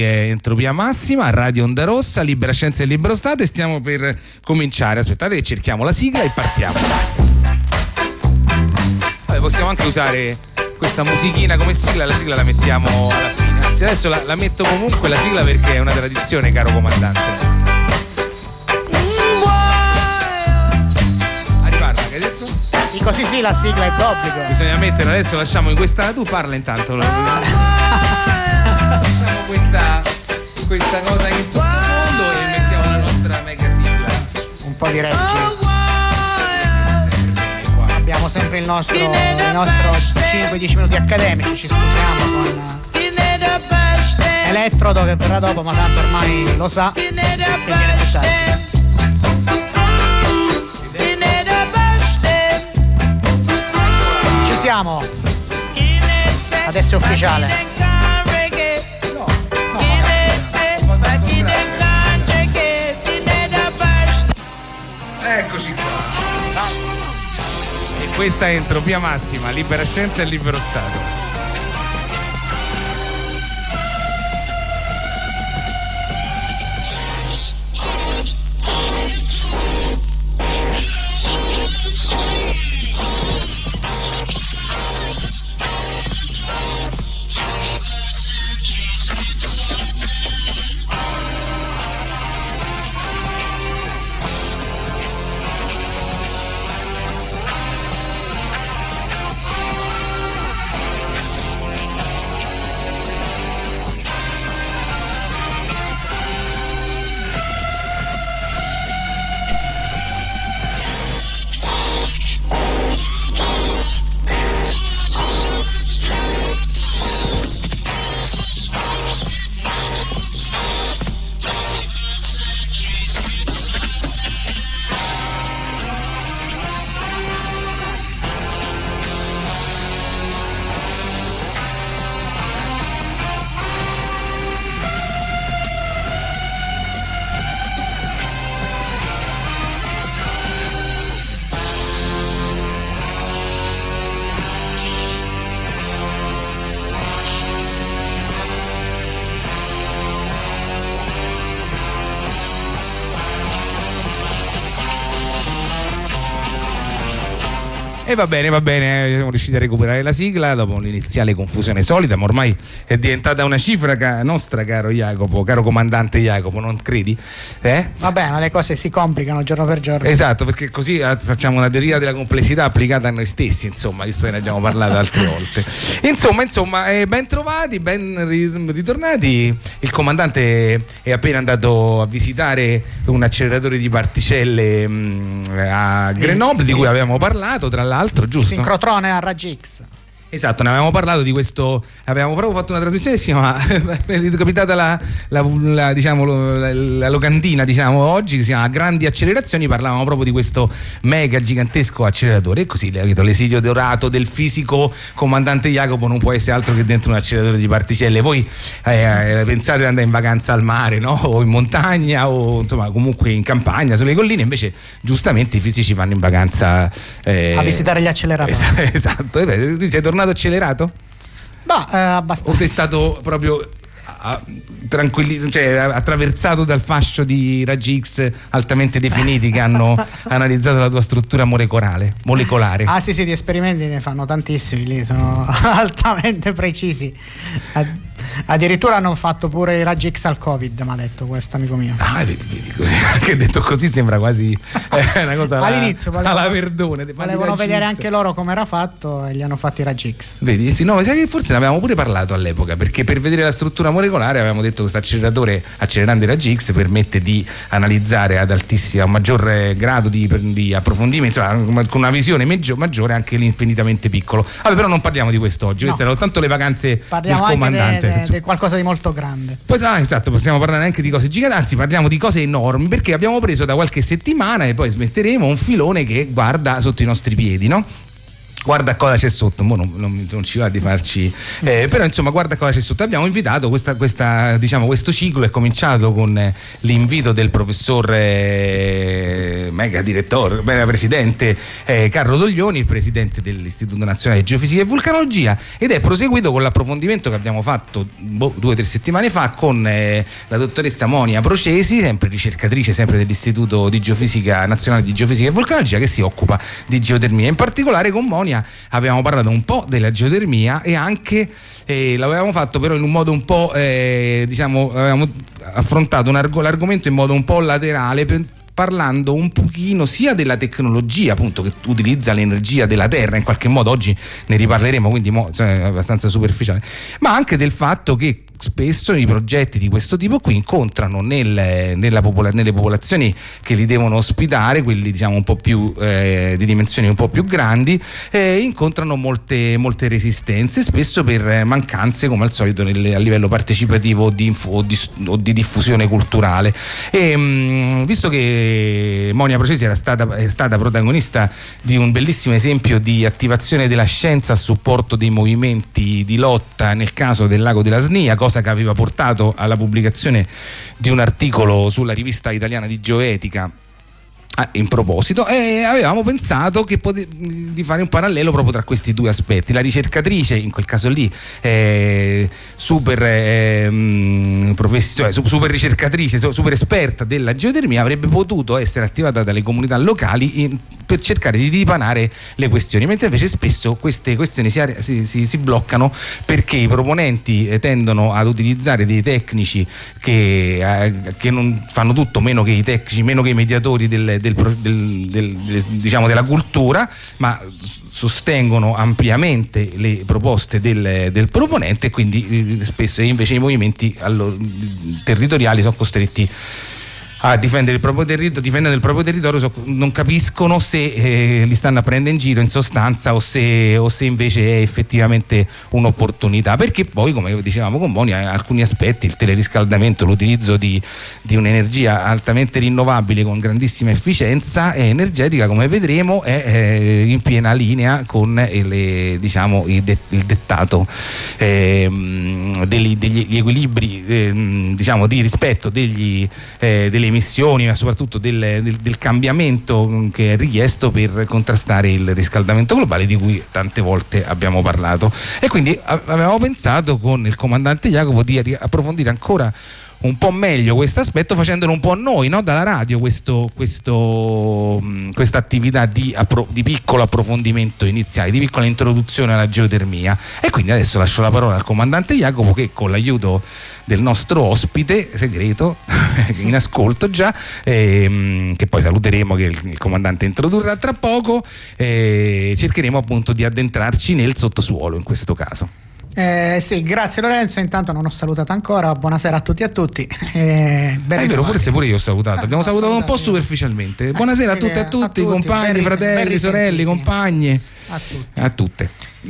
Entropia Massima, Radio Onda Rossa, Libera Scienza e Libero Stato, e stiamo per cominciare. Aspettate che cerchiamo la sigla e partiamo. Vabbè, possiamo anche usare questa musichina come sigla, la sigla la mettiamo alla fine. Anzi, adesso la metto comunque la sigla perché è una tradizione, caro comandante. Riparla, che hai detto? Dico sì, la sigla è d'obbligo. Bisogna mettere, adesso lasciamo in questa. Tu parla intanto. Facciamo questa cosa in sottofondo e mettiamo la nostra mega sigla. Un po' di reggae. Abbiamo sempre il nostro 5-10 minuti accademici, ci scusiamo con Elettrodo che verrà dopo, ma tanto ormai lo sa che viene più tardi. Ci siamo. Adesso è ufficiale. Eccoci qua. E questa è Entropia Massima, Libera Scienza e Libero Stato. E va bene, siamo riusciti a recuperare la sigla dopo l'iniziale confusione solita, ma ormai è diventata una cifra nostra, caro Jacopo, caro comandante Jacopo, non credi? Va bene, ma le cose si complicano giorno per giorno. Esatto, perché così facciamo una teoria della complessità applicata a noi stessi, insomma, visto che ne abbiamo parlato altre volte. Insomma, ben trovati, ben ritornati. Il comandante è appena andato a visitare un acceleratore di particelle a Grenoble, di cui avevamo parlato, tra l'altro, giusto? Sincrotrone a raggi X. Esatto, ne avevamo parlato di questo, avevamo proprio fatto una trasmissione che si chiama, è capitata la locandina, diciamo, oggi, che si chiama Grandi Accelerazioni. Parlavamo proprio di questo mega gigantesco acceleratore, e così l'esilio dorato del fisico comandante Jacopo non può essere altro che dentro un acceleratore di particelle. Voi pensate di andare in vacanza al mare, no? O in montagna, o insomma comunque in campagna, sulle colline, invece giustamente i fisici vanno in vacanza a visitare gli acceleratori. Esatto, sei tornato accelerato? Abbastanza. O sei stato proprio cioè attraversato dal fascio di raggi X altamente definiti che hanno analizzato la tua struttura molecolare? Ah sì, di esperimenti ne fanno tantissimi lì, sono altamente precisi. Addirittura hanno fatto pure i raggi X al Covid, mi ha detto questo amico mio. Vedi così, anche detto così sembra quasi una cosa all'inizio alla Verdone. Volevano vedere anche loro come era fatto e gli hanno fatti i raggi X. Vedi? Sì, no, sai che forse ne avevamo pure parlato all'epoca, perché per vedere la struttura molecolare avevamo detto che questo acceleratore accelerante raggi X permette di analizzare ad altissimo, a maggior grado di approfondimento, insomma, con una visione maggiore anche l'infinitamente piccolo. Vabbè, però non parliamo di questo oggi, queste erano tanto le vacanze del comandante. Di qualcosa di molto grande. Poi esatto, possiamo parlare anche di cose giganti, anzi parliamo di cose enormi, perché abbiamo preso da qualche settimana, e poi smetteremo, un filone che guarda sotto i nostri piedi, no? Guarda cosa c'è sotto, non ci va di farci, però insomma guarda cosa c'è sotto. Abbiamo invitato questo ciclo è cominciato con l'invito del professor mega presidente Carlo Doglioni, il presidente dell'Istituto Nazionale di Geofisica e Vulcanologia, ed è proseguito con l'approfondimento che abbiamo fatto 2 o 3 settimane fa con la dottoressa Monia Procesi, sempre ricercatrice sempre dell'Istituto di Geofisica Nazionale di Geofisica e Vulcanologia, che si occupa di geotermia. In particolare con Monia avevamo parlato un po' della geotermia e anche l'avevamo fatto però in un modo un po' avevamo affrontato l'argomento in modo un po' laterale, parlando un pochino sia della tecnologia appunto che utilizza l'energia della terra, in qualche modo oggi ne riparleremo, quindi è abbastanza superficiale, ma anche del fatto che spesso i progetti di questo tipo qui incontrano nelle popolazioni che li devono ospitare, quelli diciamo un po' più di dimensioni un po' più grandi, incontrano molte resistenze, spesso per mancanze come al solito a livello partecipativo o di diffusione culturale. E visto che Monia Procesi è stata protagonista di un bellissimo esempio di attivazione della scienza a supporto dei movimenti di lotta nel caso del lago della Snia, cosa che aveva portato alla pubblicazione di un articolo sulla rivista italiana di geoetica in proposito, e avevamo pensato di fare un parallelo proprio tra questi 2 aspetti. La ricercatrice, in quel caso lì super ricercatrice, super esperta della geotermia, avrebbe potuto essere attivata dalle comunità locali per cercare di dipanare le questioni, mentre invece spesso queste questioni si bloccano perché i proponenti tendono ad utilizzare dei tecnici che non fanno tutto meno che i tecnici, meno che i mediatori diciamo della cultura, ma sostengono ampiamente le proposte del proponente, e quindi spesso invece i movimenti territoriali sono costretti a difendere il proprio territorio, non capiscono se li stanno a prendere in giro in sostanza o se invece è effettivamente un'opportunità, perché poi, come dicevamo con Boni, alcuni aspetti, il teleriscaldamento, l'utilizzo di un'energia altamente rinnovabile con grandissima efficienza energetica, come vedremo, è in piena linea con il dettato degli equilibri di rispetto delle emissioni, ma soprattutto del cambiamento che è richiesto per contrastare il riscaldamento globale, di cui tante volte abbiamo parlato. E quindi avevamo pensato con il comandante Jacopo di approfondire ancora un po' meglio questo aspetto, facendolo un po' noi, no? Dalla radio, questa attività di piccolo approfondimento iniziale, di piccola introduzione alla geotermia. E quindi adesso lascio la parola al comandante Jacopo, che con l'aiuto del nostro ospite segreto in ascolto già, che poi saluteremo, che il comandante introdurrà tra poco, cercheremo appunto di addentrarci nel sottosuolo in questo caso. Sì, grazie Lorenzo, intanto non ho salutato ancora, buonasera a tutti e a tutti. È vero, forse pure io ho salutato, abbiamo salutato un po' superficialmente. Buonasera a tutte e a tutti, compagni, fratelli, sorelle, compagne, a tutte.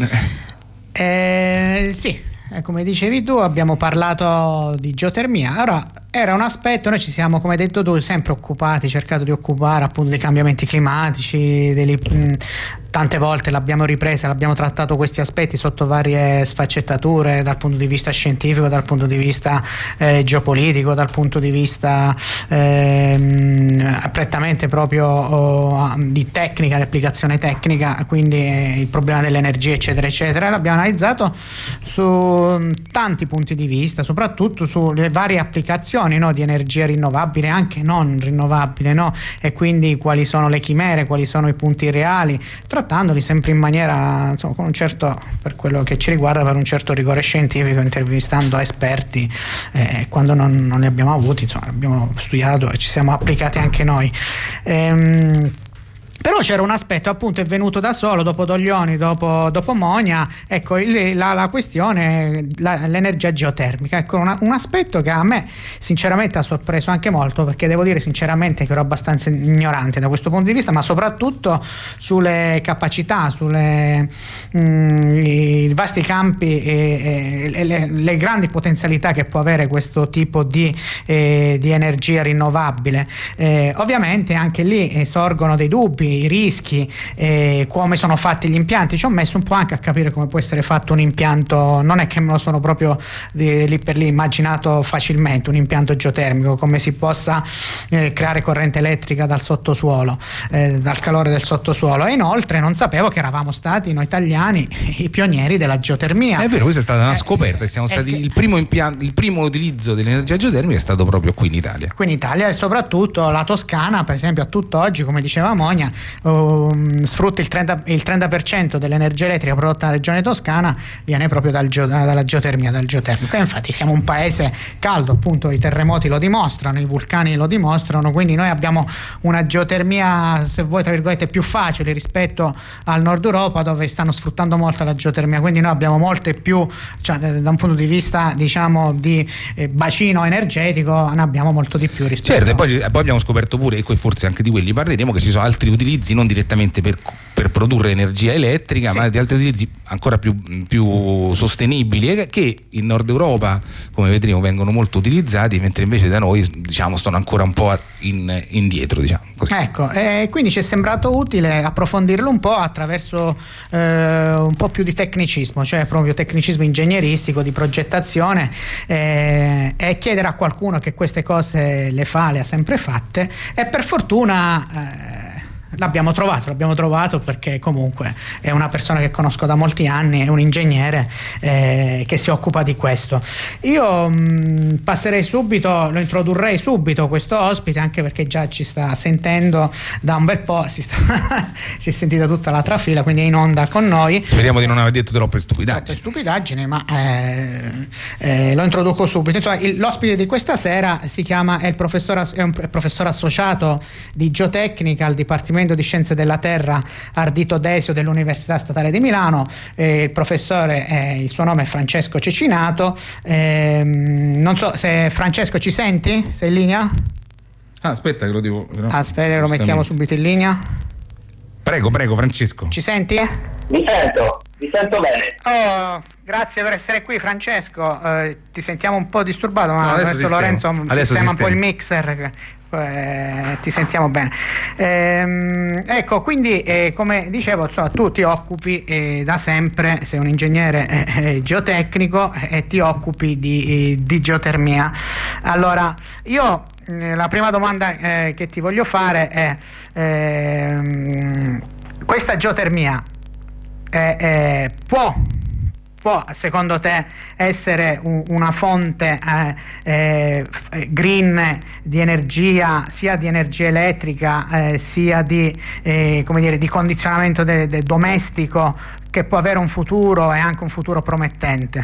Sì, come dicevi tu, abbiamo parlato di geotermia. Ora, era un aspetto, noi ci siamo, come hai detto tu, sempre occupati, cercato di occupare appunto dei cambiamenti climatici, tante volte l'abbiamo ripresa, l'abbiamo trattato questi aspetti sotto varie sfaccettature, dal punto di vista scientifico, dal punto di vista geopolitico, dal punto di vista prettamente proprio di tecnica, di applicazione tecnica, quindi il problema dell'energia eccetera eccetera. L'abbiamo analizzato su tanti punti di vista, soprattutto sulle varie applicazioni, no, di energia rinnovabile, anche non rinnovabile, no? E quindi quali sono le chimere, quali sono i punti reali, trattandoli sempre in maniera, insomma, con un certo, per quello che ci riguarda, per un certo rigore scientifico, intervistando esperti, quando non li abbiamo avuti, insomma, abbiamo studiato e ci siamo applicati anche noi. Però c'era un aspetto, appunto, è venuto da solo dopo Doglioni, dopo Monia, ecco, la questione, l'energia geotermica, ecco, un aspetto che a me sinceramente ha sorpreso anche molto, perché devo dire sinceramente che ero abbastanza ignorante da questo punto di vista, ma soprattutto sulle capacità, i vasti campi e le grandi potenzialità che può avere questo tipo di energia rinnovabile. Ovviamente anche lì sorgono dei dubbi i rischi, come sono fatti gli impianti. Ci ho messo un po' anche a capire come può essere fatto un impianto, non è che me lo sono proprio lì per lì immaginato facilmente, un impianto geotermico, come si possa creare corrente elettrica dal sottosuolo, dal calore del sottosuolo. E inoltre non sapevo che eravamo stati noi italiani i pionieri della geotermia. È vero, questa è stata una scoperta, siamo stati il primo utilizzo dell'energia geotermica è stato proprio qui in Italia. Qui in Italia, e soprattutto la Toscana, per esempio, a tutt'oggi, come diceva Monia, sfrutta il 30% dell'energia elettrica prodotta nella regione toscana viene proprio dalla geotermia, dal geotermico. E infatti siamo un paese caldo, appunto i terremoti lo dimostrano, i vulcani lo dimostrano, quindi noi abbiamo una geotermia, se vuoi tra virgolette, più facile rispetto al nord Europa, dove stanno sfruttando molto la geotermia, quindi noi abbiamo molte più, cioè da un punto di vista diciamo di bacino energetico ne abbiamo molto di più rispetto. Certo, e poi abbiamo scoperto pure, e forse anche di quelli parleremo, che ci sono altri utilizzi non direttamente per produrre energia elettrica, sì, ma di altri utilizzi ancora più sostenibili, che in Nord Europa, come vedremo, vengono molto utilizzati, mentre invece da noi, diciamo, stanno ancora un po' indietro, diciamo così. Ecco, quindi ci è sembrato utile approfondirlo un po' attraverso un po' più di tecnicismo, cioè proprio tecnicismo ingegneristico, di progettazione, e chiedere a qualcuno che queste cose le ha sempre fatte, e per fortuna l'abbiamo trovato perché comunque è una persona che conosco da molti anni, è un ingegnere che si occupa di questo. Io passerei subito, lo introdurrei subito questo ospite, anche perché già ci sta sentendo da un bel po', si è sentita tutta la trafila, quindi è in onda con noi. Speriamo di non aver detto troppe stupidaggini, ma lo introduco subito. Insomma, l'ospite di questa sera è un professore associato di geotecnica al Dipartimento di Scienze della Terra Ardito Desio dell'Università Statale di Milano. Il professore, il suo nome è Francesco Cecinato. Non so se Francesco ci senti? Sei in linea? Aspetta che lo devo. No, aspetta che lo mettiamo subito in linea. Prego Francesco. Ci senti? Vi sento bene. Oh, grazie per essere qui, Francesco. Ti sentiamo un po' disturbato, ma adesso Lorenzo sistema un po' il mixer. Ti sentiamo bene. Ecco, quindi come dicevo, insomma, tu ti occupi da sempre, sei un ingegnere geotecnico e ti occupi di geotermia. Allora, io la prima domanda che ti voglio fare è questa geotermia può secondo te essere una fonte green di energia, sia di energia elettrica sia di condizionamento domestico, che può avere un futuro e anche un futuro promettente?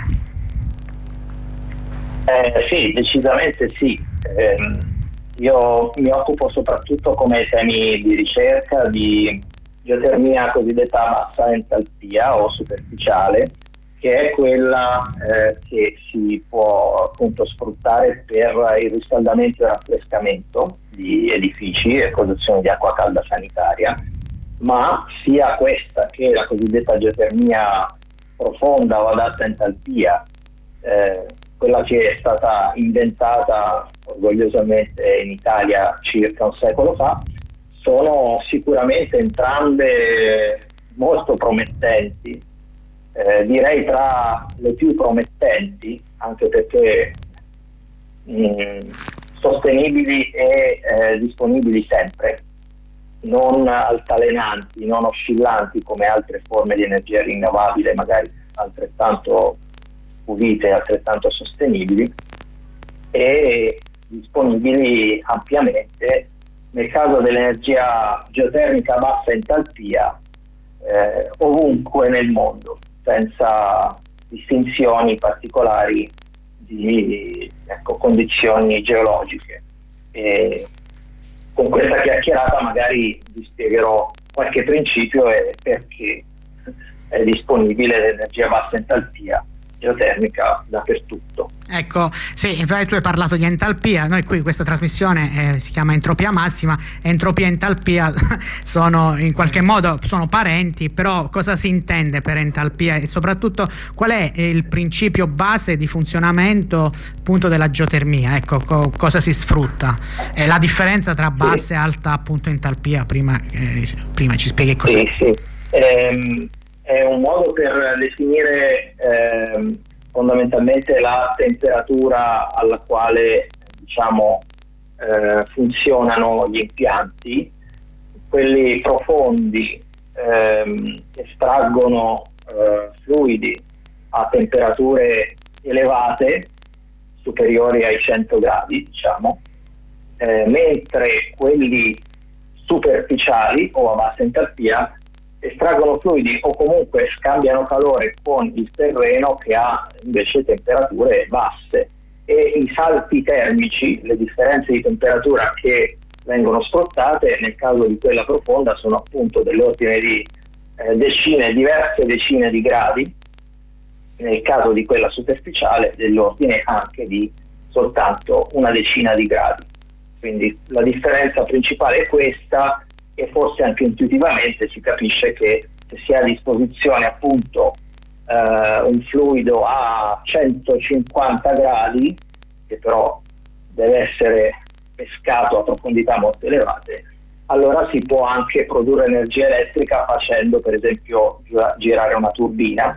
Sì, decisamente sì. Io mi occupo soprattutto come temi di ricerca di geotermia cosiddetta a bassa entalpia o superficiale, che è quella che si può appunto sfruttare per il riscaldamento e il raffrescamento di edifici e produzione di acqua calda sanitaria, ma sia questa che la cosiddetta geotermia profonda o ad alta entalpia, quella che è stata inventata orgogliosamente in Italia circa un secolo fa, sono sicuramente entrambe molto promettenti. Direi tra le più promettenti, anche perché sostenibili e disponibili sempre, non altalenanti, non oscillanti come altre forme di energia rinnovabile, magari altrettanto pulite e altrettanto sostenibili, e disponibili ampiamente nel caso dell'energia geotermica a bassa entalpia ovunque nel mondo, senza distinzioni particolari di condizioni geologiche. E con questa chiacchierata magari vi spiegherò qualche principio e perché è disponibile l'energia a bassa entalpia geotermica dappertutto. Ecco, sì, infatti tu hai parlato di entalpia, noi qui questa trasmissione si chiama Entropia Massima, entropia e entalpia sono in qualche modo sono parenti, però cosa si intende per entalpia e soprattutto qual è il principio base di funzionamento appunto della geotermia? Ecco, cosa si sfrutta? La differenza tra bassa e alta appunto entalpia, prima ci spieghi cos'è. Sì. È un modo per definire fondamentalmente la temperatura alla quale funzionano gli impianti, quelli profondi che estraggono fluidi a temperature elevate, superiori ai 100 gradi, mentre quelli superficiali o a bassa entalpia estraggono fluidi o comunque scambiano calore con il terreno che ha invece temperature basse, e i salti termici, le differenze di temperatura che vengono sfruttate nel caso di quella profonda sono appunto dell'ordine di diverse decine di gradi, nel caso di quella superficiale dell'ordine anche di soltanto una decina di gradi. Quindi la differenza principale è questa, e forse anche intuitivamente si capisce che se si ha a disposizione appunto un fluido a 150 gradi, che però deve essere pescato a profondità molto elevate, allora si può anche produrre energia elettrica facendo per esempio girare una turbina.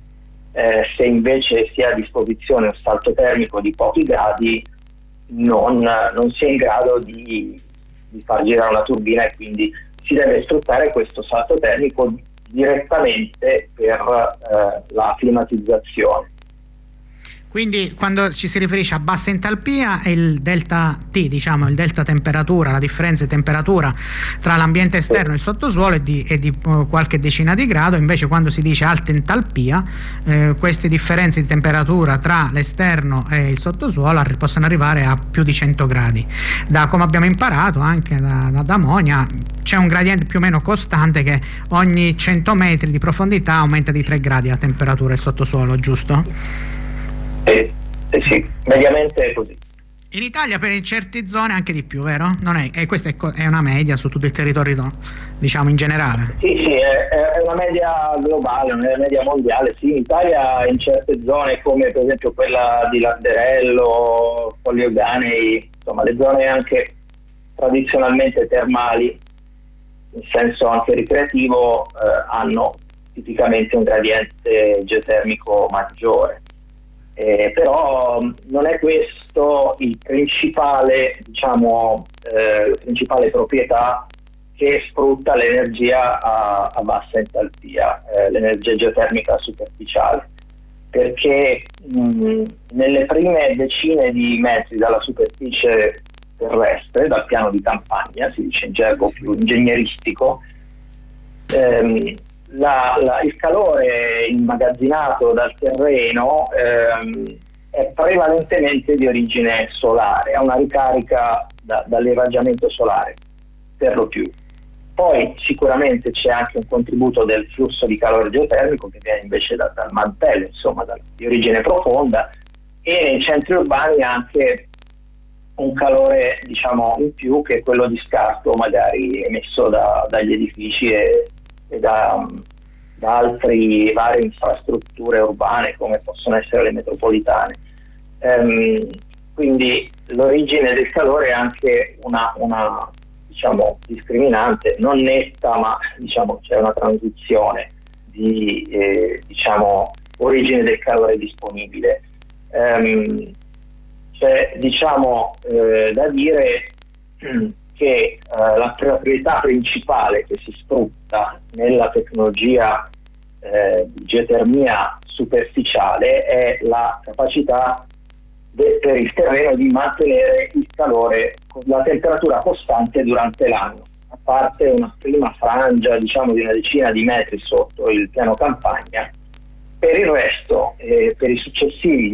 Se invece si ha a disposizione un salto termico di pochi gradi, non si è in grado di far girare una turbina, e quindi si deve sfruttare questo salto termico direttamente per la climatizzazione. Quindi quando ci si riferisce a bassa entalpia è il delta T, il delta temperatura, la differenza di temperatura tra l'ambiente esterno e il sottosuolo è di qualche decina di grado. Invece quando si dice alta entalpia, queste differenze di temperatura tra l'esterno e il sottosuolo possono arrivare a più di 100 gradi. Come abbiamo imparato anche da Monia, c'è un gradiente più o meno costante che ogni 100 metri di profondità aumenta di 3 gradi la temperatura del sottosuolo, giusto? Sì, mediamente è così. In Italia per certe zone anche di più, vero? Non è, questa è una media su tutto il territorio, in generale? Sì, è una media globale, una media mondiale. Sì, in Italia in certe zone come per esempio quella di Larderello, Colli Euganei, insomma le zone anche tradizionalmente termali, in senso anche ricreativo, hanno tipicamente un gradiente geotermico maggiore. Però non è questo il principale, la principale proprietà che sfrutta l'energia a bassa entalpia, l'energia geotermica superficiale, perché nelle prime decine di metri dalla superficie terrestre, dal piano di campagna, si dice in gergo più ingegneristico, il calore immagazzinato dal terreno è prevalentemente di origine solare, ha una ricarica dall'irraggiamento solare per lo più. Poi sicuramente c'è anche un contributo del flusso di calore geotermico che viene invece dal mantello, di origine profonda, e nei centri urbani anche un calore in più, che è quello di scarto magari emesso dagli edifici e da altre varie infrastrutture urbane come possono essere le metropolitane. Quindi l'origine del calore è anche una discriminante, non netta, ma c'è una transizione di origine del calore disponibile. C'è da dire che la proprietà principale che si sfrutta nella tecnologia di geotermia superficiale è la capacità per il terreno di mantenere il calore, la temperatura costante durante l'anno, a parte una prima frangia di una decina di metri sotto il piano campagna. Per il resto, per i successivi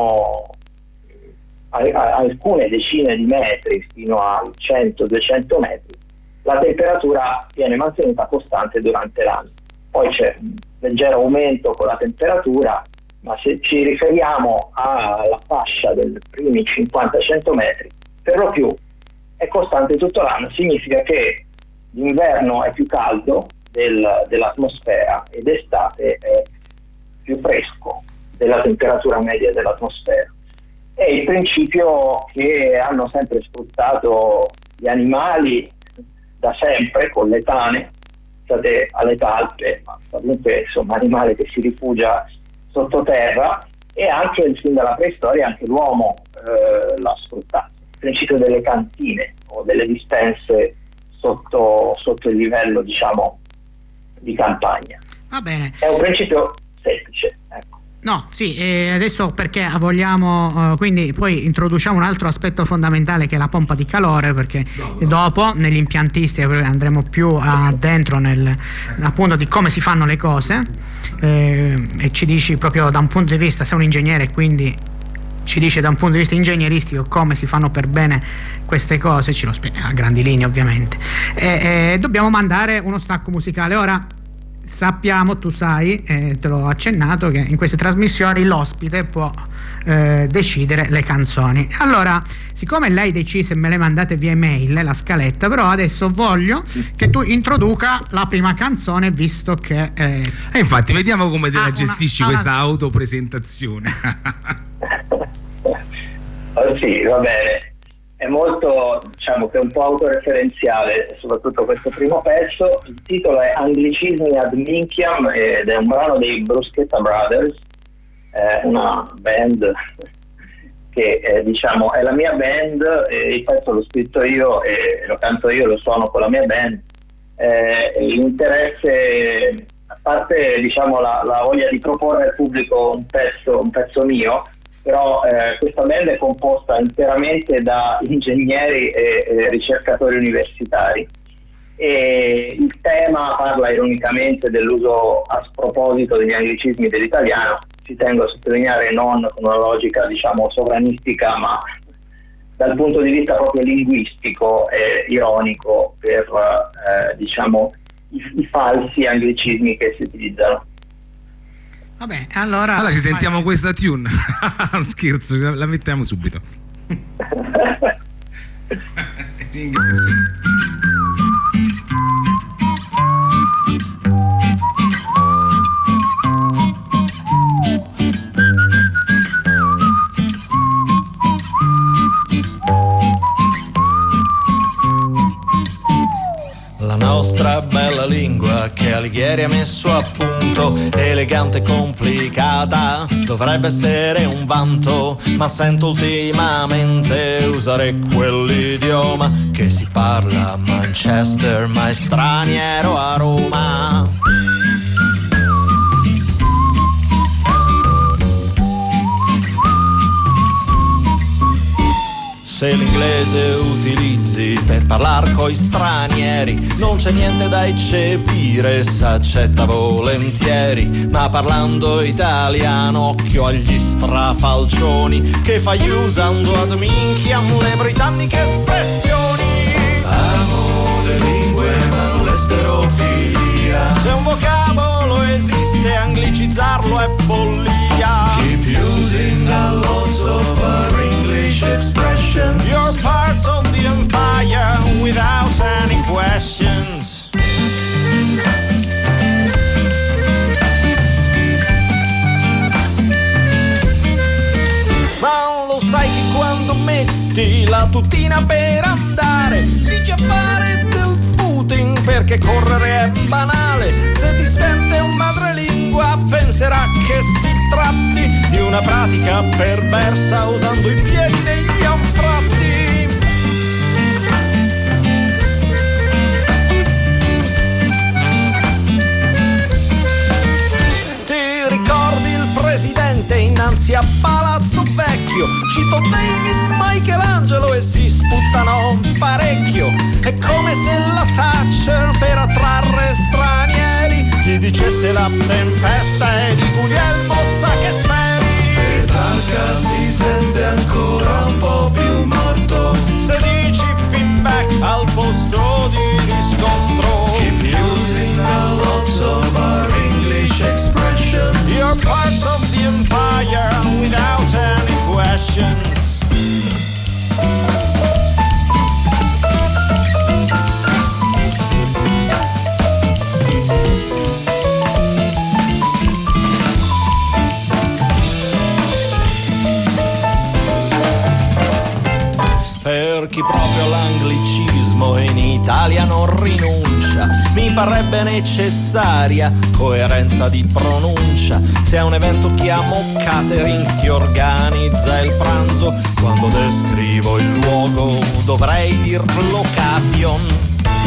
alcune decine di metri fino a 100-200 metri, la temperatura viene mantenuta costante durante l'anno. Poi c'è un leggero aumento con la temperatura, ma se ci riferiamo alla fascia dei primi 50-100 metri, per lo più è costante tutto l'anno. Significa che l'inverno è più caldo dell'atmosfera ed estate è più fresco della temperatura media dell'atmosfera. È il principio che hanno sempre sfruttato gli animali da sempre, con le tane, state alle talpe, ma comunque insomma animale che si rifugia sottoterra, e anche fin dalla preistoria anche l'uomo l'ha sfruttato. Il principio delle cantine o delle dispense sotto il livello, diciamo, di campagna. Va bene. È un principio semplice, ecco. No, sì, adesso perché vogliamo, quindi poi introduciamo un altro aspetto fondamentale che è la pompa di calore, perché dopo negli impiantisti andremo più addentro appunto di come si fanno le cose, e ci dici proprio da un punto di vista, sei un ingegnere, quindi ci dice da un punto di vista ingegneristico come si fanno per bene queste cose, ce lo spiega a grandi linee ovviamente, e dobbiamo mandare uno stacco musicale. Ora sappiamo, tu sai, te l'ho accennato, che in queste trasmissioni l'ospite può decidere le canzoni. Allora, siccome lei decise e me le mandate via email la scaletta, però adesso voglio che tu introduca la prima canzone, visto che infatti vediamo come te la gestisci questa autopresentazione. Sì, va bene. È molto, diciamo che è un po' autoreferenziale, soprattutto questo primo pezzo. Il titolo è Anglicismi ad Minchiam ed è un brano dei Bruschetta Brothers, una band che diciamo è la mia band, il pezzo l'ho scritto io e lo canto io, lo suono con la mia band. L'interesse, a parte diciamo la voglia di proporre al pubblico un pezzo mio, però questa band è composta interamente da ingegneri e ricercatori universitari, e il tema parla ironicamente dell'uso a sproposito degli anglicismi dell'italiano. Ci tengo a sottolineare, non con una logica diciamo sovranistica, ma dal punto di vista proprio linguistico e ironico per diciamo i falsi anglicismi che si utilizzano. Vabbè, allora ci sentiamo questa tune. Scherzo, la mettiamo subito. La nostra bella lingua che Alighieri ha messo a punto, elegante e complicata, dovrebbe essere un vanto, ma sento ultimamente usare quell'idioma che si parla a Manchester ma è straniero a Roma. Se l'inglese utilizzi per parlare coi stranieri, non c'è niente da eccepire, s'accetta volentieri, ma parlando italiano occhio agli strafalcioni che fai usando ad minchiam le britanniche espressioni. Amo le lingue ma non l'esterofilia, se un vocabolo esiste anglicizzarlo è follia. Keep using a lot of our English expressions. You're parts of the empire without any questions. Ma lo sai che quando metti la tutina per andare dici a fare del footing, perché correre è banale. Se ti sente un madrelingua penserà che si tratti di una pratica perversa usando i piedi degli anfratti. Ti ricordi il presidente innanzi a Palazzo Vecchio? Cito David, Michelangelo e si sputtano parecchio. È come se la Thatcher per attrarre stranieri gli dicesse la tempesta e di Guglielmo Sacchesperi. Petrarca si sente ancora un po' più morto se dici feedback al posto di riscontro. Keep using a lot of our English expressions. You're parts of the empire per chi proprio all'anglicismo in Italia non rinuncia. Mi parrebbe necessaria coerenza di pronuncia. Se a un evento chiamo catering, chi organizza il pranzo, quando descrivo il luogo dovrei dir location.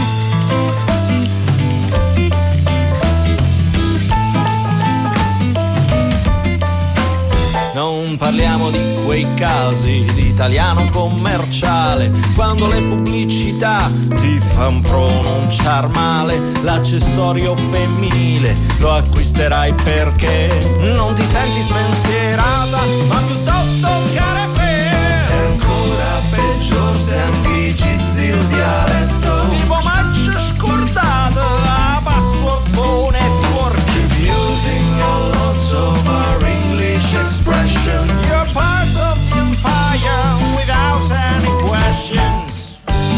Non parliamo di quei casi di italiano commerciale, quando le pubblicità ti fan pronunciar male l'accessorio femminile, lo acquisterai perché non ti senti spensierata, ma piuttosto carefè. È ancora peggior se anglicizzi il dialetto, tipo match scordato a password o network. Keep using a lot of our English expressions. You're part of the empire without any questions.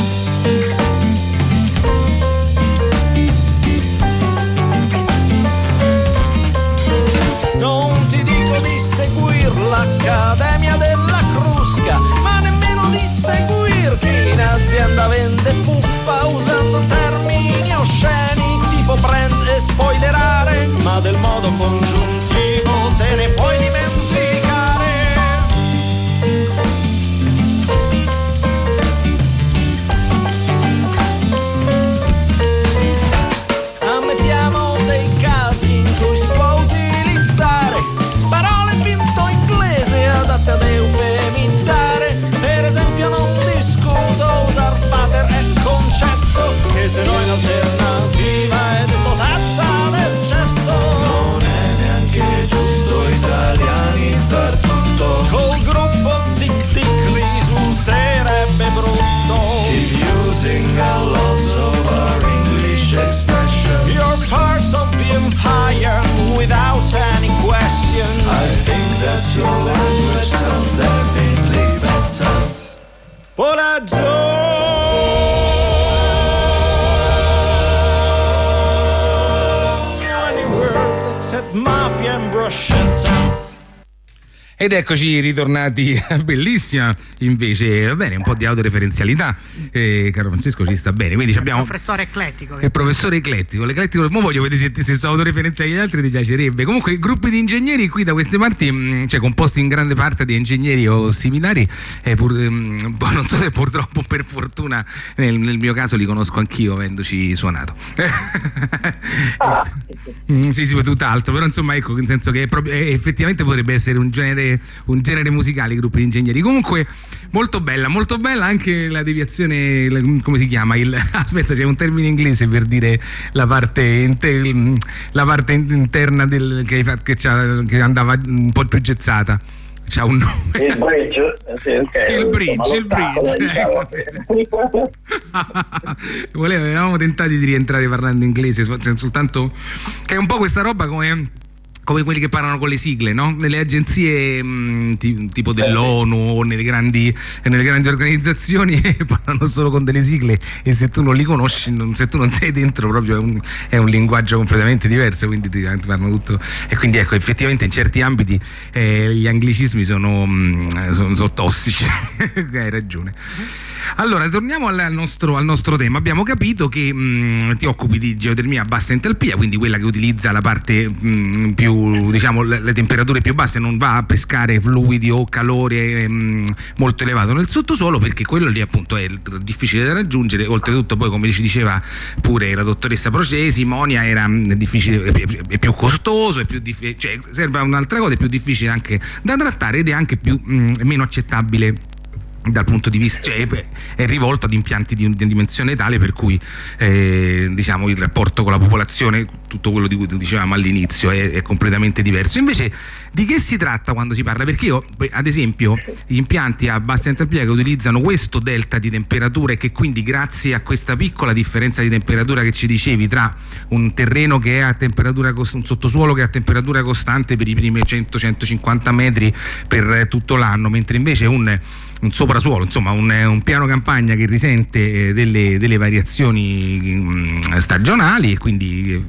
Non ti dico di seguir l'Accademia della Crusca, ma nemmeno di seguir chi in azienda vende fuffa usando termini osceni, tipo brand e spoilerare, ma del modo congiuntivo te ne puoi dimenticare. Ammettiamo dei casi in cui si può utilizzare parole finto inglese adatte ad eufemizzare. Per esempio non discuto usar pater è concesso, che se no in alternativa è detto tazza del cesso. Non è neanche giusto italianizzar tutto, Col gruppo tic tic risulterebbe brutto. keep using a lot of our English expressions. You're parts of the empire without any questions. I think that your language sounds definitely better. What I do, any words except mafia and bruschetta. Ed eccoci ritornati, bellissima invece, va bene, un po' di autoreferenzialità, caro Francesco, ci sta bene, quindi abbiamo Professore eclettico. il professore eclettico, l'eclettico, mo voglio vedere se sono autoreferenziali agli altri ti piacerebbe. Comunque gruppi di ingegneri qui da queste parti, cioè composti in grande parte di ingegneri o similari, non so se purtroppo per fortuna nel mio caso li conosco anch'io avendoci suonato. Sì, tutt'altro, però insomma ecco, nel senso che effettivamente potrebbe essere un genere musicale, i gruppi di ingegneri. Comunque molto bella anche la deviazione, come si chiama? Aspetta, c'è un termine inglese per dire la parte interna che andava un po' più gezzata. C'ha un nome. Il bridge, sì, okay. Il bridge, Diciamo, avevamo tentato di rientrare parlando inglese, soltanto che è un po' questa roba come quelli che parlano con le sigle, no? Nelle agenzie tipo dell'ONU o nelle grandi organizzazioni parlano solo con delle sigle, e se tu non li conosci, se tu non sei dentro, proprio è un linguaggio completamente diverso, quindi ti parlano tutto. E quindi ecco, effettivamente in certi ambiti gli anglicismi sono tossici. Hai ragione. Allora, torniamo al nostro tema. Abbiamo capito che ti occupi di geotermia a bassa entalpia, quindi quella che utilizza la parte più, diciamo, le temperature più basse, non va a pescare fluidi o calore molto elevato nel sottosuolo, perché quello lì appunto è difficile da raggiungere. Oltretutto poi, come ci diceva pure la dottoressa Procesi, Monia, era difficile, è più costoso, è più cioè serve a un'altra cosa, è più difficile anche da trattare ed è anche meno accettabile dal punto di vista, cioè è rivolto ad impianti di dimensione tale per cui diciamo il rapporto con la popolazione, tutto quello di cui dicevamo all'inizio, è completamente diverso. Invece di che si tratta quando si parla? Perché io, ad esempio, gli impianti a bassa entalpia che utilizzano questo delta di temperatura, e che quindi grazie a questa piccola differenza di temperatura che ci dicevi tra un terreno che è a temperatura un sottosuolo che è a temperatura costante per i primi 100-150 metri per tutto l'anno, mentre invece un soprasuolo, insomma un piano campagna che risente delle variazioni stagionali, e quindi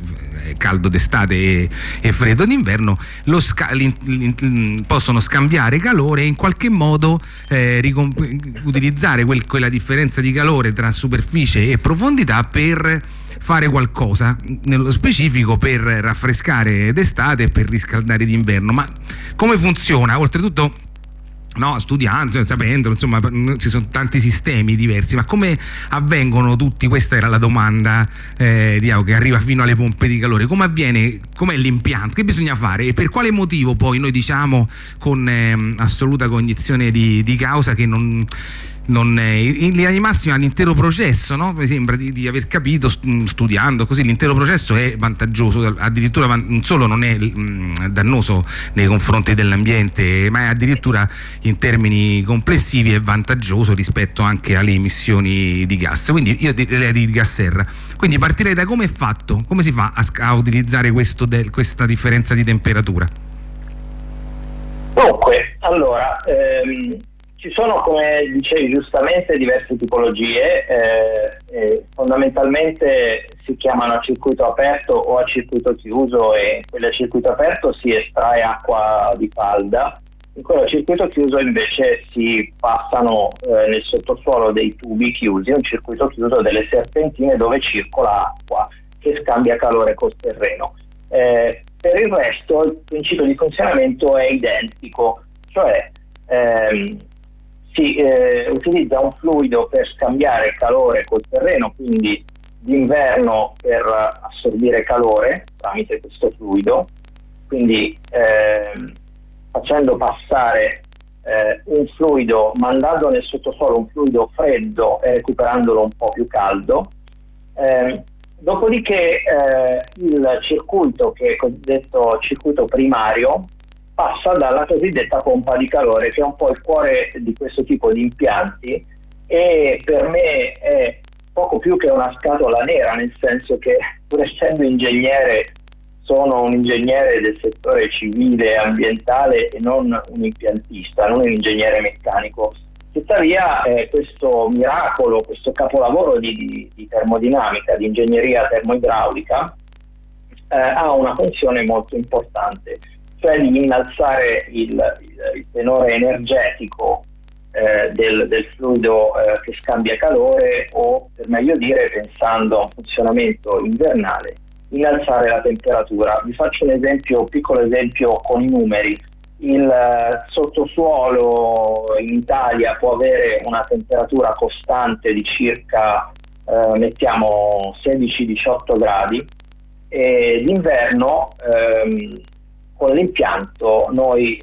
caldo d'estate e freddo d'inverno, possono scambiare calore e in qualche modo utilizzare quella differenza di calore tra superficie e profondità per fare qualcosa, nello specifico per raffrescare d'estate e per riscaldare d'inverno. Ma come funziona? Oltretutto, no, studiando, sapendo, insomma, ci sono tanti sistemi diversi, ma come avvengono tutti? Questa era la domanda di Iago, che arriva fino alle pompe di calore. Come avviene? Com'è l'impianto? Che bisogna fare? E per quale motivo poi noi diciamo con assoluta cognizione di causa che non in linea di massima l'intero processo, no? Mi sembra di aver capito, studiando così, l'intero processo è vantaggioso, addirittura non solo non è dannoso nei confronti dell'ambiente, ma è addirittura in termini complessivi è vantaggioso rispetto anche alle emissioni di gas. Quindi io direi di gas serra. Quindi partirei da come è fatto, come si fa a utilizzare questa differenza di temperatura? Dunque, allora, ci sono, come dicevi giustamente, diverse tipologie, fondamentalmente si chiamano a circuito aperto o a circuito chiuso, e in quelle a circuito aperto si estrae acqua di falda, in quello a circuito chiuso invece si passano nel sottosuolo dei tubi chiusi, un circuito chiuso delle serpentine dove circola acqua che scambia calore col terreno. Per il resto il principio di funzionamento è identico, cioè si utilizza un fluido per scambiare calore col terreno, quindi d'inverno per assorbire calore tramite questo fluido, quindi facendo passare un fluido, mandando nel sottosuolo un fluido freddo e recuperandolo un po' più caldo. Dopodiché il circuito, che è cosiddetto circuito primario, passa dalla cosiddetta pompa di calore, che è un po' il cuore di questo tipo di impianti, e per me è poco più che una scatola nera, nel senso che, pur essendo ingegnere, sono un ingegnere del settore civile e ambientale e non un impiantista, non un ingegnere meccanico. Tuttavia questo miracolo, questo capolavoro di termodinamica, di ingegneria termoidraulica, ha una funzione molto importante, cioè di innalzare il tenore energetico del fluido che scambia calore, o per meglio dire, pensando a un funzionamento invernale, innalzare la temperatura. Vi faccio un piccolo esempio con i numeri. Il sottosuolo in Italia può avere una temperatura costante di circa mettiamo 16-18 gradi, e d'inverno con l'impianto noi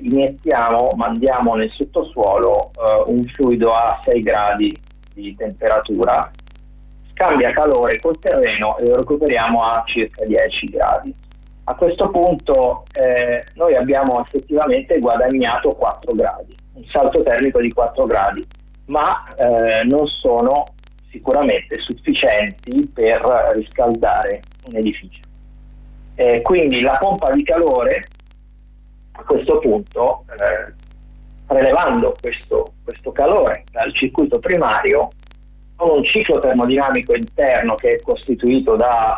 mandiamo nel sottosuolo un fluido a 6 gradi di temperatura, scambia calore col terreno e lo recuperiamo a circa 10 gradi. A questo punto noi abbiamo effettivamente guadagnato 4 gradi, un salto termico di 4 gradi, ma non sono sicuramente sufficienti per riscaldare un edificio. Quindi la pompa di calore, a questo punto, prelevando questo calore dal circuito primario, con un ciclo termodinamico interno che è costituito da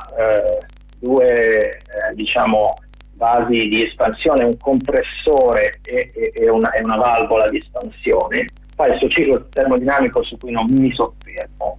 due basi di espansione, un compressore e una valvola di espansione, fa il suo ciclo termodinamico su cui non mi soffermo,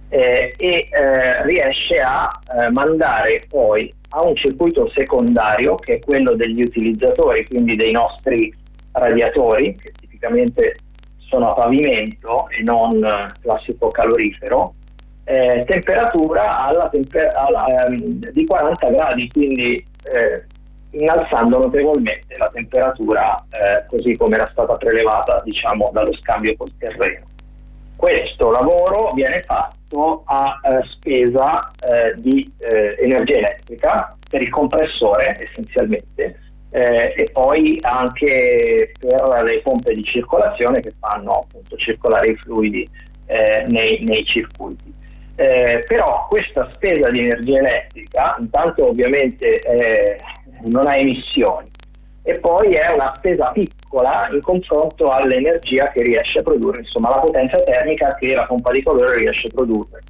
riesce a mandare poi a un circuito secondario, che è quello degli utilizzatori, quindi dei nostri radiatori, che tipicamente sono a pavimento e non classico calorifero, temperatura di 40 gradi, quindi innalzando notevolmente la temperatura così come era stata prelevata dallo scambio col terreno. Questo lavoro viene fatto a spesa di energia elettrica per il compressore essenzialmente, e poi anche per le pompe di circolazione che fanno appunto circolare i fluidi nei circuiti. Però questa spesa di energia elettrica intanto ovviamente non ha emissioni, e poi è una spesa piccola in confronto all'energia che riesce a produrre, insomma la potenza termica che la pompa di calore riesce a produrre.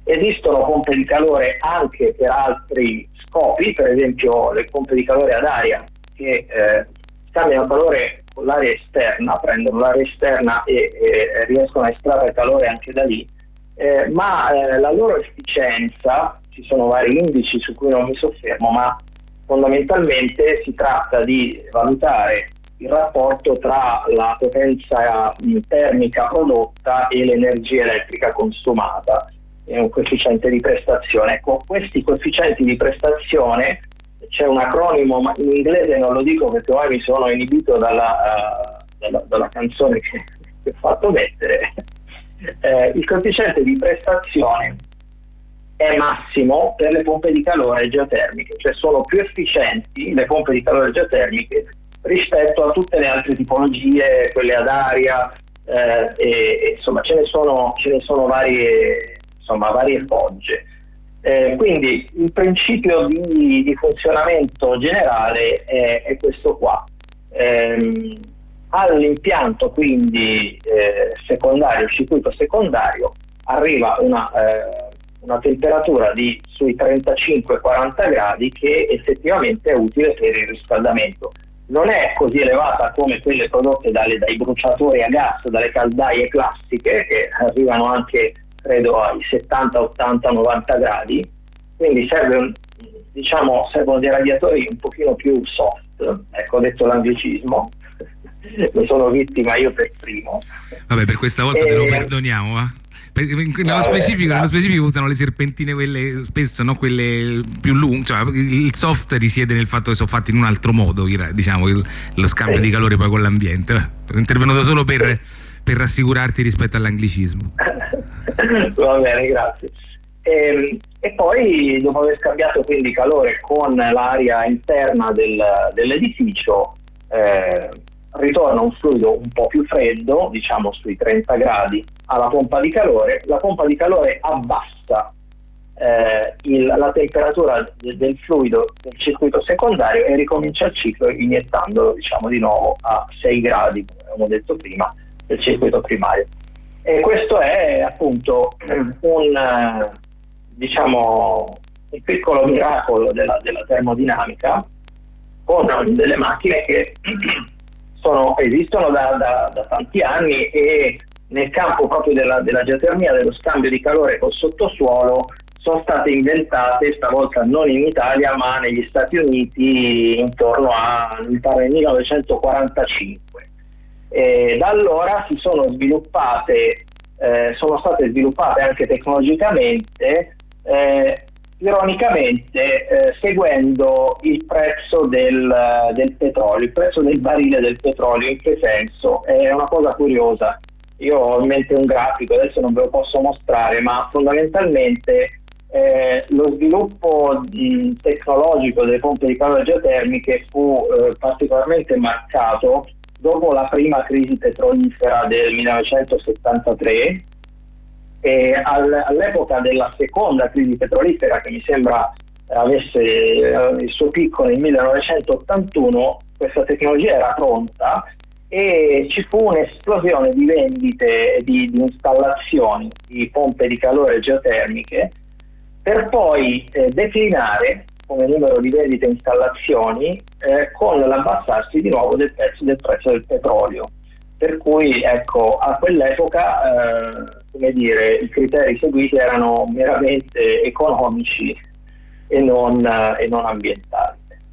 Esistono pompe di calore anche per altri scopi, per esempio le pompe di calore ad aria che scambiano calore con l'aria esterna, prendono l'aria esterna e riescono a estrarre calore anche da lì, ma la loro efficienza, ci sono vari indici su cui non mi soffermo, ma fondamentalmente si tratta di valutare il rapporto tra la potenza termica prodotta e l'energia elettrica consumata, è un coefficiente di prestazione. Ecco, questi coefficienti di prestazione, c'è un acronimo, ma in inglese non lo dico perché ormai mi sono inibito dalla canzone che ho fatto mettere. Il coefficiente di prestazione è massimo per le pompe di calore geotermiche, cioè sono più efficienti le pompe di calore geotermiche rispetto a tutte le altre tipologie, quelle ad aria, e insomma ce ne sono varie fogge. Quindi il principio di funzionamento generale è questo qua. All'impianto quindi secondario, il circuito secondario, arriva una temperatura sui 35-40 gradi che effettivamente è utile per il riscaldamento. Non è così elevata come quelle prodotte dai bruciatori a gas, dalle caldaie classiche, che arrivano anche credo ai 70, 80, 90 gradi, quindi servono dei radiatori un pochino più soft, ecco, ho detto l'anglicismo, ne sono vittima io per primo. Vabbè, per questa volta te lo perdoniamo, va? Nello specifico usano le serpentine, quelle spesso, no? Quelle più lunghe, cioè il soft risiede nel fatto che sono fatti in un altro modo, diciamo, lo scambio di calore poi con l'ambiente. Sono intervenuto solo per rassicurarti rispetto all'anglicismo. Va bene, grazie. E poi, dopo aver scambiato quindi calore con l'aria interna dell'edificio, ritorna un fluido un po' più freddo, diciamo sui 30 gradi, alla pompa di calore. La pompa di calore abbassa la temperatura del fluido del circuito secondario e ricomincia il ciclo iniettandolo, diciamo, di nuovo a 6 gradi, come abbiamo detto prima, del circuito primario. E questo è appunto un piccolo miracolo della termodinamica, con delle macchine che esistono da tanti anni, e nel campo proprio della geotermia, dello scambio di calore col sottosuolo, sono state inventate, stavolta non in Italia ma negli Stati Uniti, intorno al 1945. Da allora sono state sviluppate anche tecnologicamente, ironicamente seguendo il prezzo del petrolio, il prezzo del barile del petrolio. In che senso? È una cosa curiosa. Io ho in mente un grafico, adesso non ve lo posso mostrare, ma fondamentalmente lo sviluppo tecnologico delle pompe di calore geotermiche fu particolarmente marcato dopo la prima crisi petrolifera del 1973, e all'epoca della seconda crisi petrolifera, che mi sembra avesse il suo picco nel 1981, questa tecnologia era pronta e ci fu un'esplosione di vendite, di installazioni di pompe di calore geotermiche, per poi declinare come numero di vendite e installazioni con l'abbassarsi di nuovo del prezzo del petrolio. Per cui, ecco, a quell'epoca i criteri seguiti erano meramente economici e non ambientali.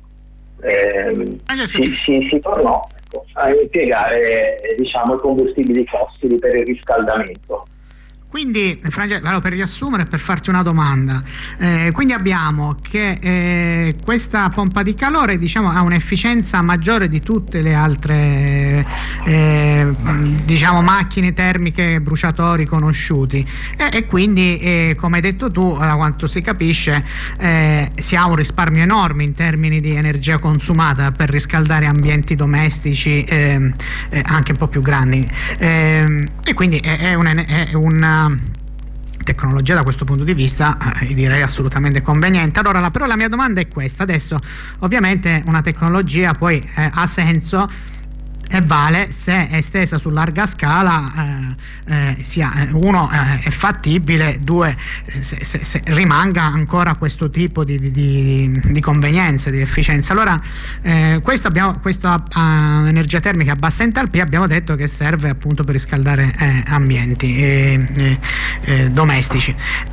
Si tornò a impiegare, diciamo, i combustibili fossili per il riscaldamento. Quindi, Francesco, per riassumere, per farti una domanda, quindi abbiamo che questa pompa di calore, diciamo, ha un'efficienza maggiore di tutte le altre diciamo macchine termiche, bruciatori conosciuti, e quindi come hai detto tu, da quanto si capisce, si ha un risparmio enorme in termini di energia consumata per riscaldare ambienti domestici anche un po' più grandi, e quindi è una tecnologia da questo punto di vista direi assolutamente conveniente. Allora, però la mia domanda è questa: adesso ovviamente una tecnologia poi ha senso e vale se è estesa su larga scala, uno è fattibile, due se rimanga ancora questo tipo di convenienza, di efficienza. Allora questa energia termica a bassa entalpia abbiamo detto che serve appunto per riscaldare ambienti domestici.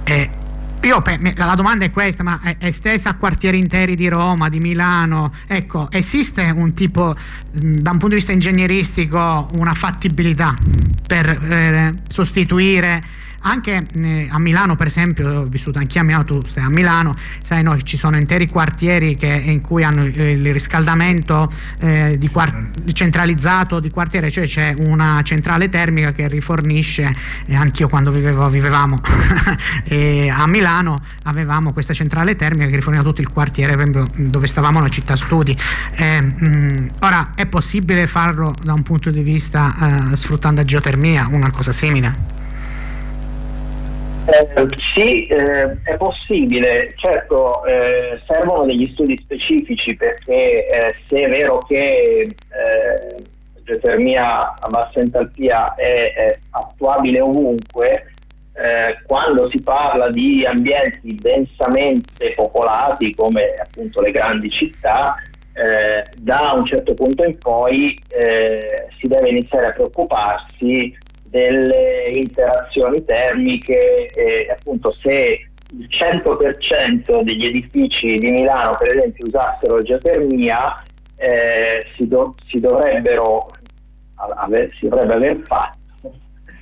La domanda è questa: ma è estesa a quartieri interi di Roma, di Milano? Ecco, esiste un tipo, da un punto di vista ingegneristico, una fattibilità per sostituire anche a Milano, per esempio? Ho vissuto anch'io a Milano, tu stai a Milano, sai, noi ci sono interi quartieri in cui hanno il riscaldamento centralizzato di quartiere, cioè c'è una centrale termica che rifornisce, anch'io quando vivevamo a Milano avevamo questa centrale termica che riforniva tutto il quartiere, per esempio dove stavamo noi, città studi. Ora è possibile farlo da un punto di vista sfruttando geotermia, una cosa simile? Sì, è possibile. Certo, servono degli studi specifici, perché se è vero che geotermia a bassa entalpia è attuabile ovunque, quando si parla di ambienti densamente popolati come appunto le grandi città, da un certo punto in poi si deve iniziare a preoccuparsi delle interazioni termiche, appunto se il 100% degli edifici di Milano per esempio usassero geotermia, si dovrebbe aver fatto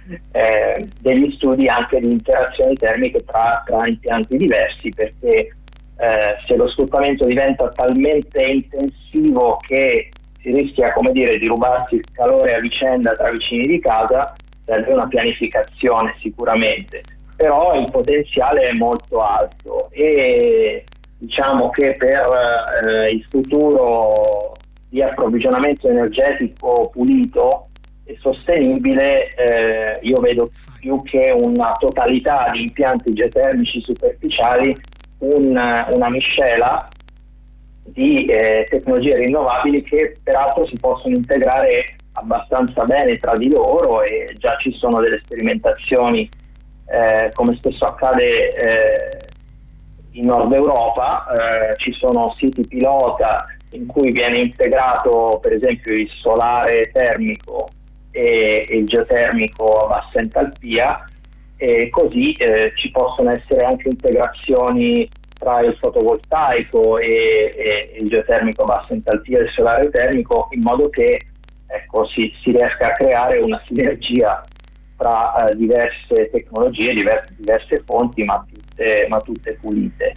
degli studi anche di interazioni termiche tra impianti diversi, perché se lo sfruttamento diventa talmente intensivo che si rischia, come dire, di rubarsi il calore a vicenda tra vicini di casa, serve una pianificazione sicuramente, però il potenziale è molto alto e diciamo che per il futuro di approvvigionamento energetico pulito e sostenibile, io vedo più che una totalità di impianti geotermici superficiali una miscela di tecnologie rinnovabili che peraltro si possono integrare abbastanza bene tra di loro, e già ci sono delle sperimentazioni, come spesso accade in Nord Europa, ci sono siti pilota in cui viene integrato per esempio il solare termico e il geotermico a bassa entalpia, e così ci possono essere anche integrazioni tra il fotovoltaico e il geotermico a bassa entalpia e il solare termico, in modo che si riesca a creare una sinergia tra diverse tecnologie, diverse fonti, ma tutte pulite.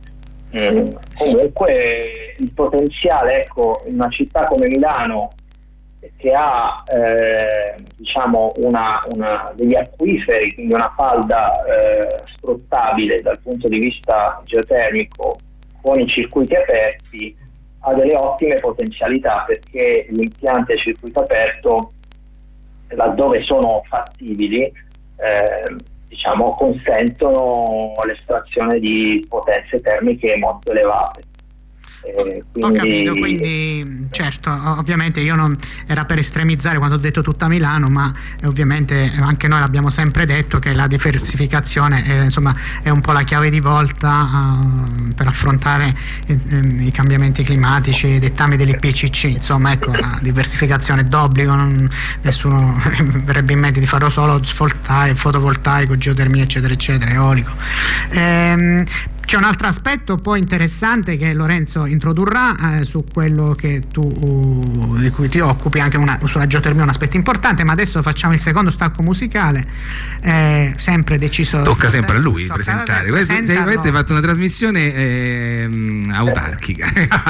Comunque il potenziale, in una città come Milano, che ha diciamo degli acquiferi, quindi una falda sfruttabile dal punto di vista geotermico con i circuiti aperti, ha delle ottime potenzialità, perché gli impianti a circuito aperto, laddove sono fattibili, diciamo, consentono l'estrazione di potenze termiche molto elevate. Ho capito, quindi certo, ovviamente io non era per estremizzare quando ho detto tutta Milano, ma ovviamente anche noi l'abbiamo sempre detto che la diversificazione insomma è un po' la chiave di volta per affrontare i cambiamenti climatici, i dettami dell'IPCC, insomma, ecco, la diversificazione d'obbligo, nessuno verrebbe in mente di farlo solo fotovoltaico, geotermia eccetera eccetera, eolico. C'è un altro aspetto poi interessante che Lorenzo introdurrà su quello che di cui ti occupi, anche sulla geotermia, un aspetto importante, ma adesso facciamo il secondo stacco musicale, sempre deciso. Tocca sempre a lui presentare. Avete fatto una trasmissione autarchica.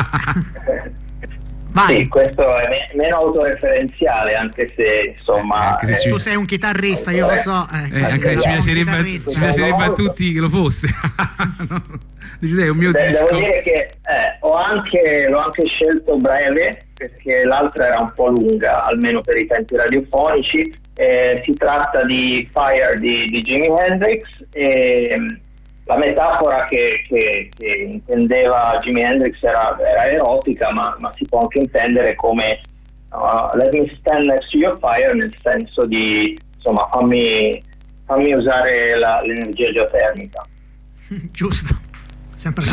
Vai. Sì, questo è meno autoreferenziale, anche se insomma anche se tu sei un chitarrista, io lo so, anche se ci piacerebbe a tutti che lo fosse. Dici, è un mio disco. Devo dire che l'ho anche scelto breve, perché l'altra era un po' lunga, almeno per i tempi radiofonici. Si tratta di Fire di Jimi Hendrix, e la metafora che intendeva Jimi Hendrix era erotica, ma si può anche intendere come let me stand next to your fire, nel senso di, insomma, fammi usare l'energia geotermica. Giusto, sempre là.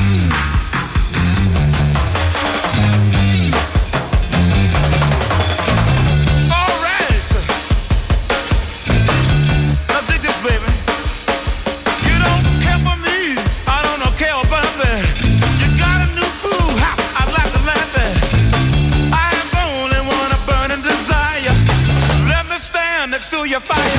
Next to your fire.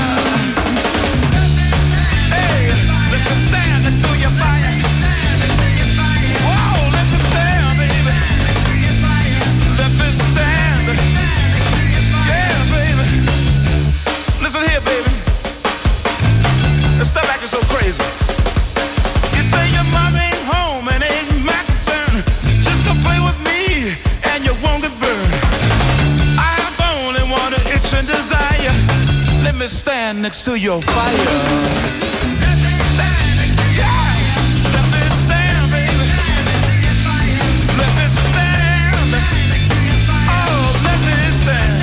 Hey, let me stand next to your fire. Whoa, let me stand, baby. Let me stand. Yeah, baby. Listen here, baby. Let's stop acting so crazy. You say your mom ain't home and ain't my concern. Just come play with me and you won't get burned. I have only one itch and desire. Let me stand next to your fire. Let me stand, yeah. Let me stand, baby. Let me stand. Oh, let me stand.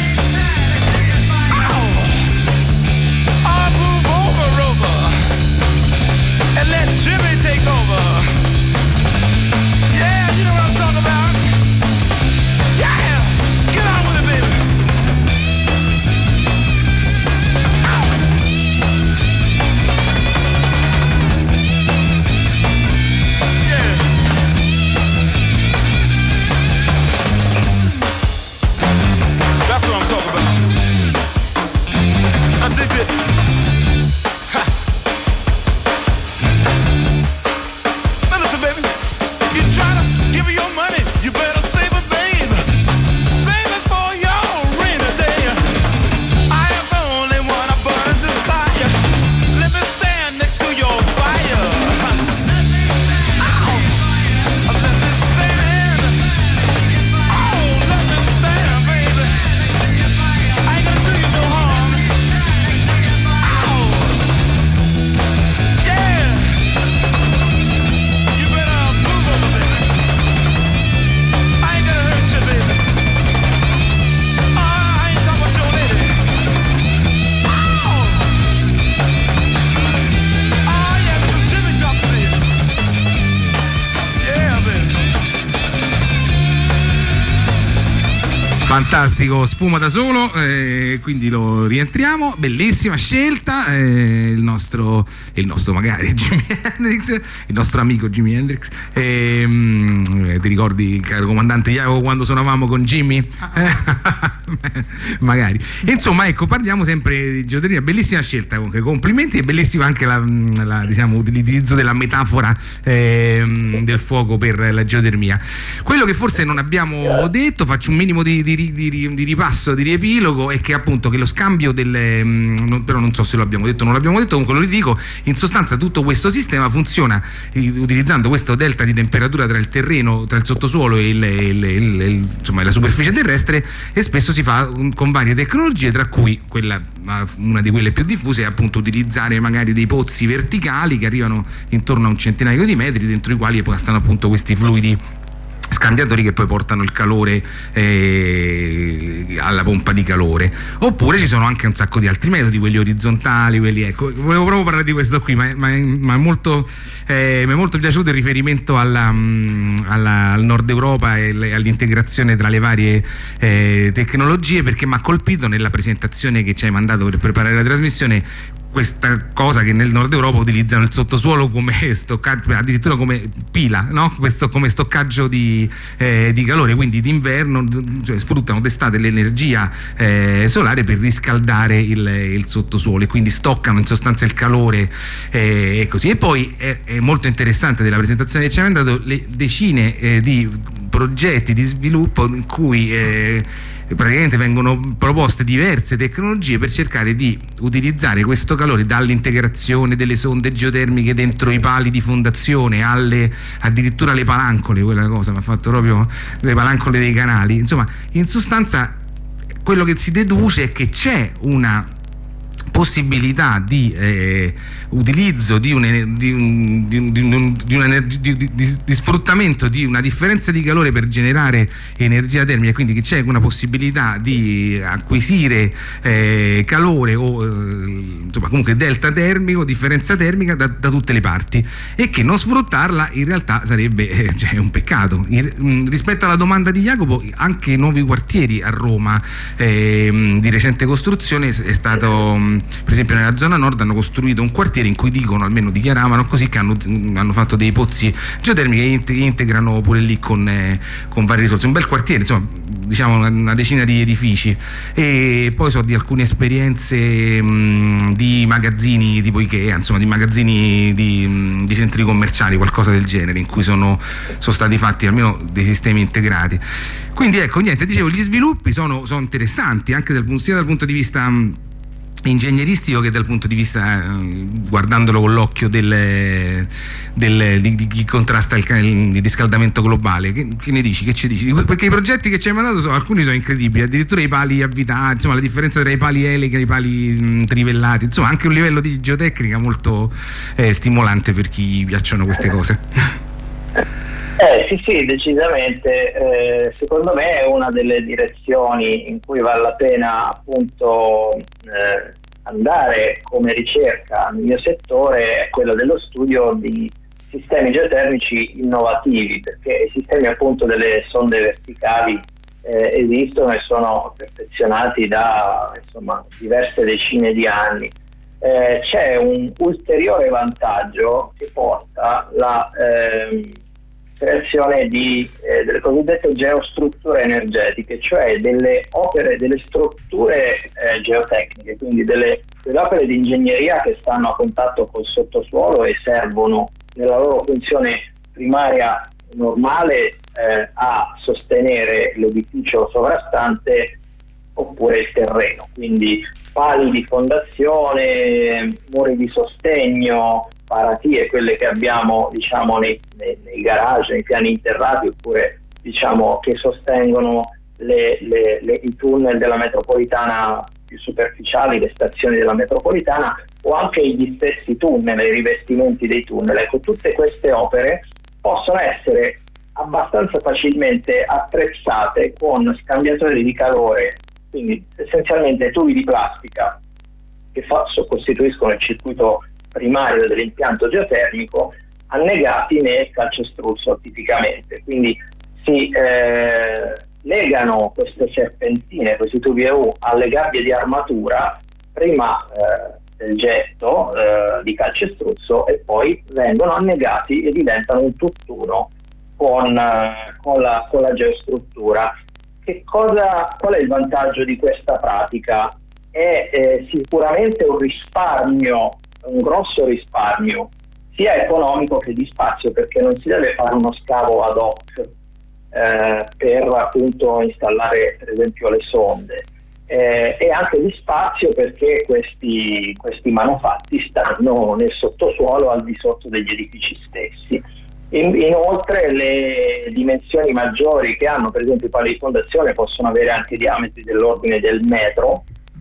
Oh, move over, and let Jimmy take over. Yeah, you know what I'm talking about. Yeah, get on with it, baby. Fantastico, sfuma da solo, quindi lo rientriamo, bellissima scelta, il nostro magari Jimi Hendrix, il nostro amico Jimi Hendrix, ti ricordi, caro comandante Jacopo, quando suonavamo con Jimmy? Magari. Insomma, ecco, parliamo sempre di geotermia, bellissima scelta, comunque complimenti, e bellissimo anche diciamo, l'utilizzo della metafora del fuoco per la geotermia. Quello che forse non abbiamo detto, faccio un minimo di ripasso, di riepilogo, è che appunto che lo scambio però non so se lo abbiamo detto o non l'abbiamo detto, comunque lo ridico, in sostanza tutto questo sistema funziona utilizzando questo delta di temperatura tra il terreno, tra il sottosuolo e insomma, la superficie terrestre, e spesso si fa con varie tecnologie, tra cui una di quelle più diffuse è appunto utilizzare magari dei pozzi verticali che arrivano intorno a un centinaio di metri, dentro i quali passano appunto questi fluidi scambiatori che poi portano il calore alla pompa di calore. Oppure ci sono anche un sacco di altri metodi, quelli orizzontali, ecco, volevo proprio parlare di questo qui, ma è molto mi è molto piaciuto il riferimento al Nord Europa e all'integrazione tra le varie tecnologie, perché mi ha colpito nella presentazione che ci hai mandato per preparare la trasmissione questa cosa che nel Nord Europa utilizzano il sottosuolo come stoccaggio, addirittura come pila, no? Questo come stoccaggio di calore, quindi d'inverno, cioè sfruttano d'estate l'energia solare per riscaldare il sottosuolo, e quindi stoccano in sostanza il calore e così. E poi è molto interessante della presentazione che ci hanno dato le decine di progetti di sviluppo in cui praticamente vengono proposte diverse tecnologie per cercare di utilizzare questo calore, dall'integrazione delle sonde geotermiche dentro i pali di fondazione addirittura le palancole, quella cosa mi ha fatto proprio, le palancole dei canali. Insomma, in sostanza quello che si deduce è che c'è una possibilità di utilizzo di sfruttamento di una differenza di calore per generare energia termica, quindi che c'è una possibilità di acquisire calore o insomma comunque delta termico, differenza termica da tutte le parti, e che non sfruttarla in realtà sarebbe un peccato. Rispetto alla domanda di Jacopo, anche nuovi quartieri a Roma di recente costruzione è stato, per esempio nella zona nord hanno costruito un quartiere in cui almeno dichiaravano così, che hanno fatto dei pozzi geotermici che integrano pure lì con varie risorse, un bel quartiere, insomma, diciamo una decina di edifici. E poi so di alcune esperienze di magazzini tipo Ikea, insomma di magazzini di centri commerciali, qualcosa del genere, in cui sono stati fatti almeno dei sistemi integrati. Quindi ecco, niente, dicevo, gli sviluppi sono interessanti anche sia dal punto di vista ingegneristico che dal punto di vista guardandolo con l'occhio di chi contrasta il riscaldamento globale. Che ne dici? Che ci dici? Perché i progetti che ci hai mandato alcuni sono incredibili, addirittura i pali avvitati, insomma la differenza tra i pali elica e i pali trivellati, insomma anche un livello di geotecnica molto stimolante per chi piacciono queste cose. Sì, decisamente. Secondo me è una delle direzioni in cui vale la pena appunto andare come ricerca nel mio settore, è quello dello studio di sistemi geotermici innovativi, perché i sistemi appunto delle sonde verticali esistono e sono perfezionati da diverse decine di anni. C'è un ulteriore vantaggio che porta la creazione delle cosiddette geostrutture energetiche, cioè delle opere, delle strutture geotecniche, quindi delle opere di ingegneria che stanno a contatto col sottosuolo e servono nella loro funzione primaria normale a sostenere l'edificio sovrastante oppure il terreno, quindi pali di fondazione, muri di sostegno, paratie, quelle che abbiamo nei garage, nei piani interrati, oppure che sostengono i tunnel della metropolitana più superficiali, le stazioni della metropolitana, o anche gli stessi tunnel, i rivestimenti dei tunnel. Ecco, tutte queste opere possono essere abbastanza facilmente attrezzate con scambiatori di calore, quindi essenzialmente tubi di plastica che costituiscono il circuito primario dell'impianto geotermico, annegati nel calcestruzzo tipicamente. Quindi si legano queste serpentine, questi tubi EU, alle gabbie di armatura prima del getto di calcestruzzo, e poi vengono annegati e diventano un tutt'uno con la geostruttura. Qual è il vantaggio di questa pratica? È sicuramente un risparmio, un grosso risparmio, sia economico che di spazio, perché non si deve fare uno scavo ad hoc per appunto installare per esempio le sonde, e anche di spazio, perché questi manufatti stanno nel sottosuolo, al di sotto degli edifici stessi. Inoltre le dimensioni maggiori che hanno, per esempio i pali di fondazione, possono avere anche diametri dell'ordine del metro,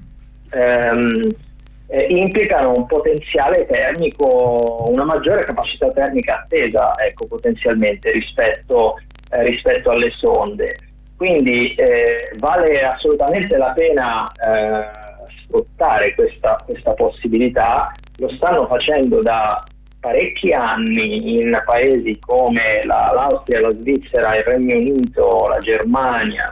implicano un potenziale termico, una maggiore capacità termica attesa, ecco, potenzialmente rispetto alle sonde. Quindi vale assolutamente la pena sfruttare questa possibilità. Lo stanno facendo da parecchi anni in paesi come l'Austria, la Svizzera, il Regno Unito, la Germania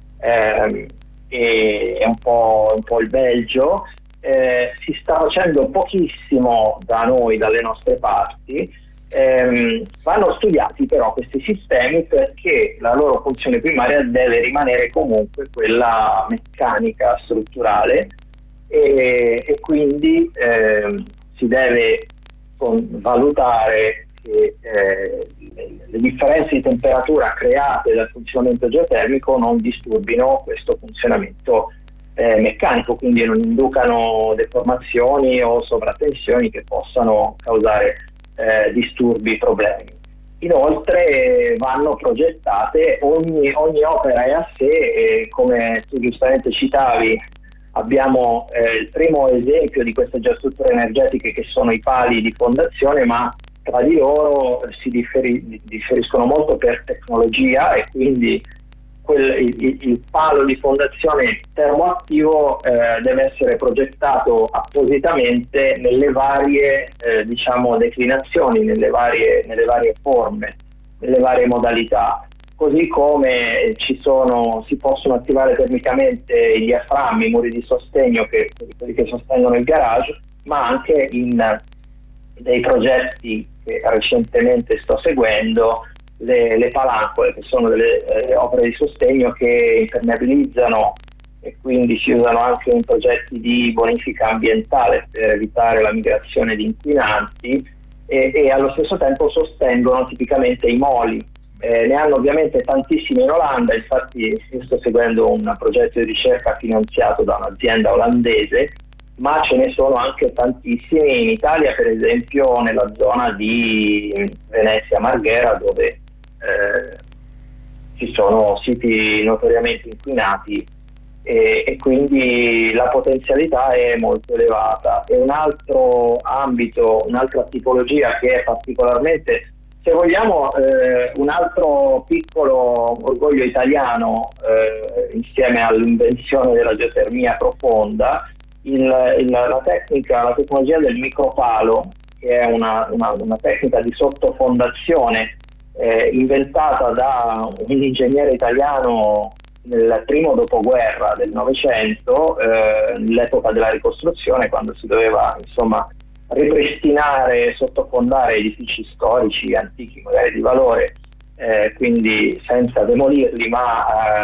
e un po' il Belgio. Si sta facendo pochissimo da noi, dalle nostre parti. Vanno studiati però questi sistemi, perché la loro funzione primaria deve rimanere comunque quella meccanica strutturale, e quindi si deve valutare che le differenze di temperatura create dal funzionamento geotermico non disturbino questo funzionamento meccanico, quindi non inducano deformazioni o sovratensioni che possano causare disturbi, problemi. Inoltre vanno progettate, ogni opera è a sé, e come tu giustamente citavi abbiamo il primo esempio di queste giastrutture energetiche, che sono i pali di fondazione, ma tra di loro si differiscono molto per tecnologia, e quindi il palo di fondazione termoattivo deve essere progettato appositamente nelle varie declinazioni, nelle varie forme, nelle varie modalità, così come si possono attivare termicamente i diaframmi, i muri di sostegno, quelli che sostengono il garage, ma anche in dei progetti che recentemente sto seguendo, le palancole, che sono delle opere di sostegno che impermeabilizzano, e quindi si usano anche in progetti di bonifica ambientale per evitare la migrazione di inquinanti, e allo stesso tempo sostengono tipicamente i moli. Ne hanno ovviamente tantissimi in Olanda, infatti io sto seguendo un progetto di ricerca finanziato da un'azienda olandese, ma ce ne sono anche tantissimi in Italia, per esempio nella zona di Venezia Marghera, dove ci sono siti notoriamente inquinati, e quindi la potenzialità è molto elevata. E un altro ambito, un'altra tipologia che è particolarmente, se vogliamo, un altro piccolo orgoglio italiano, insieme all'invenzione della geotermia profonda, la tecnologia del micropalo, che è una tecnica di sottofondazione inventata da un ingegnere italiano nel primo dopoguerra del Novecento, nell'epoca della ricostruzione, quando si doveva ripristinare e sottofondare edifici storici antichi, magari di valore, quindi senza demolirli, ma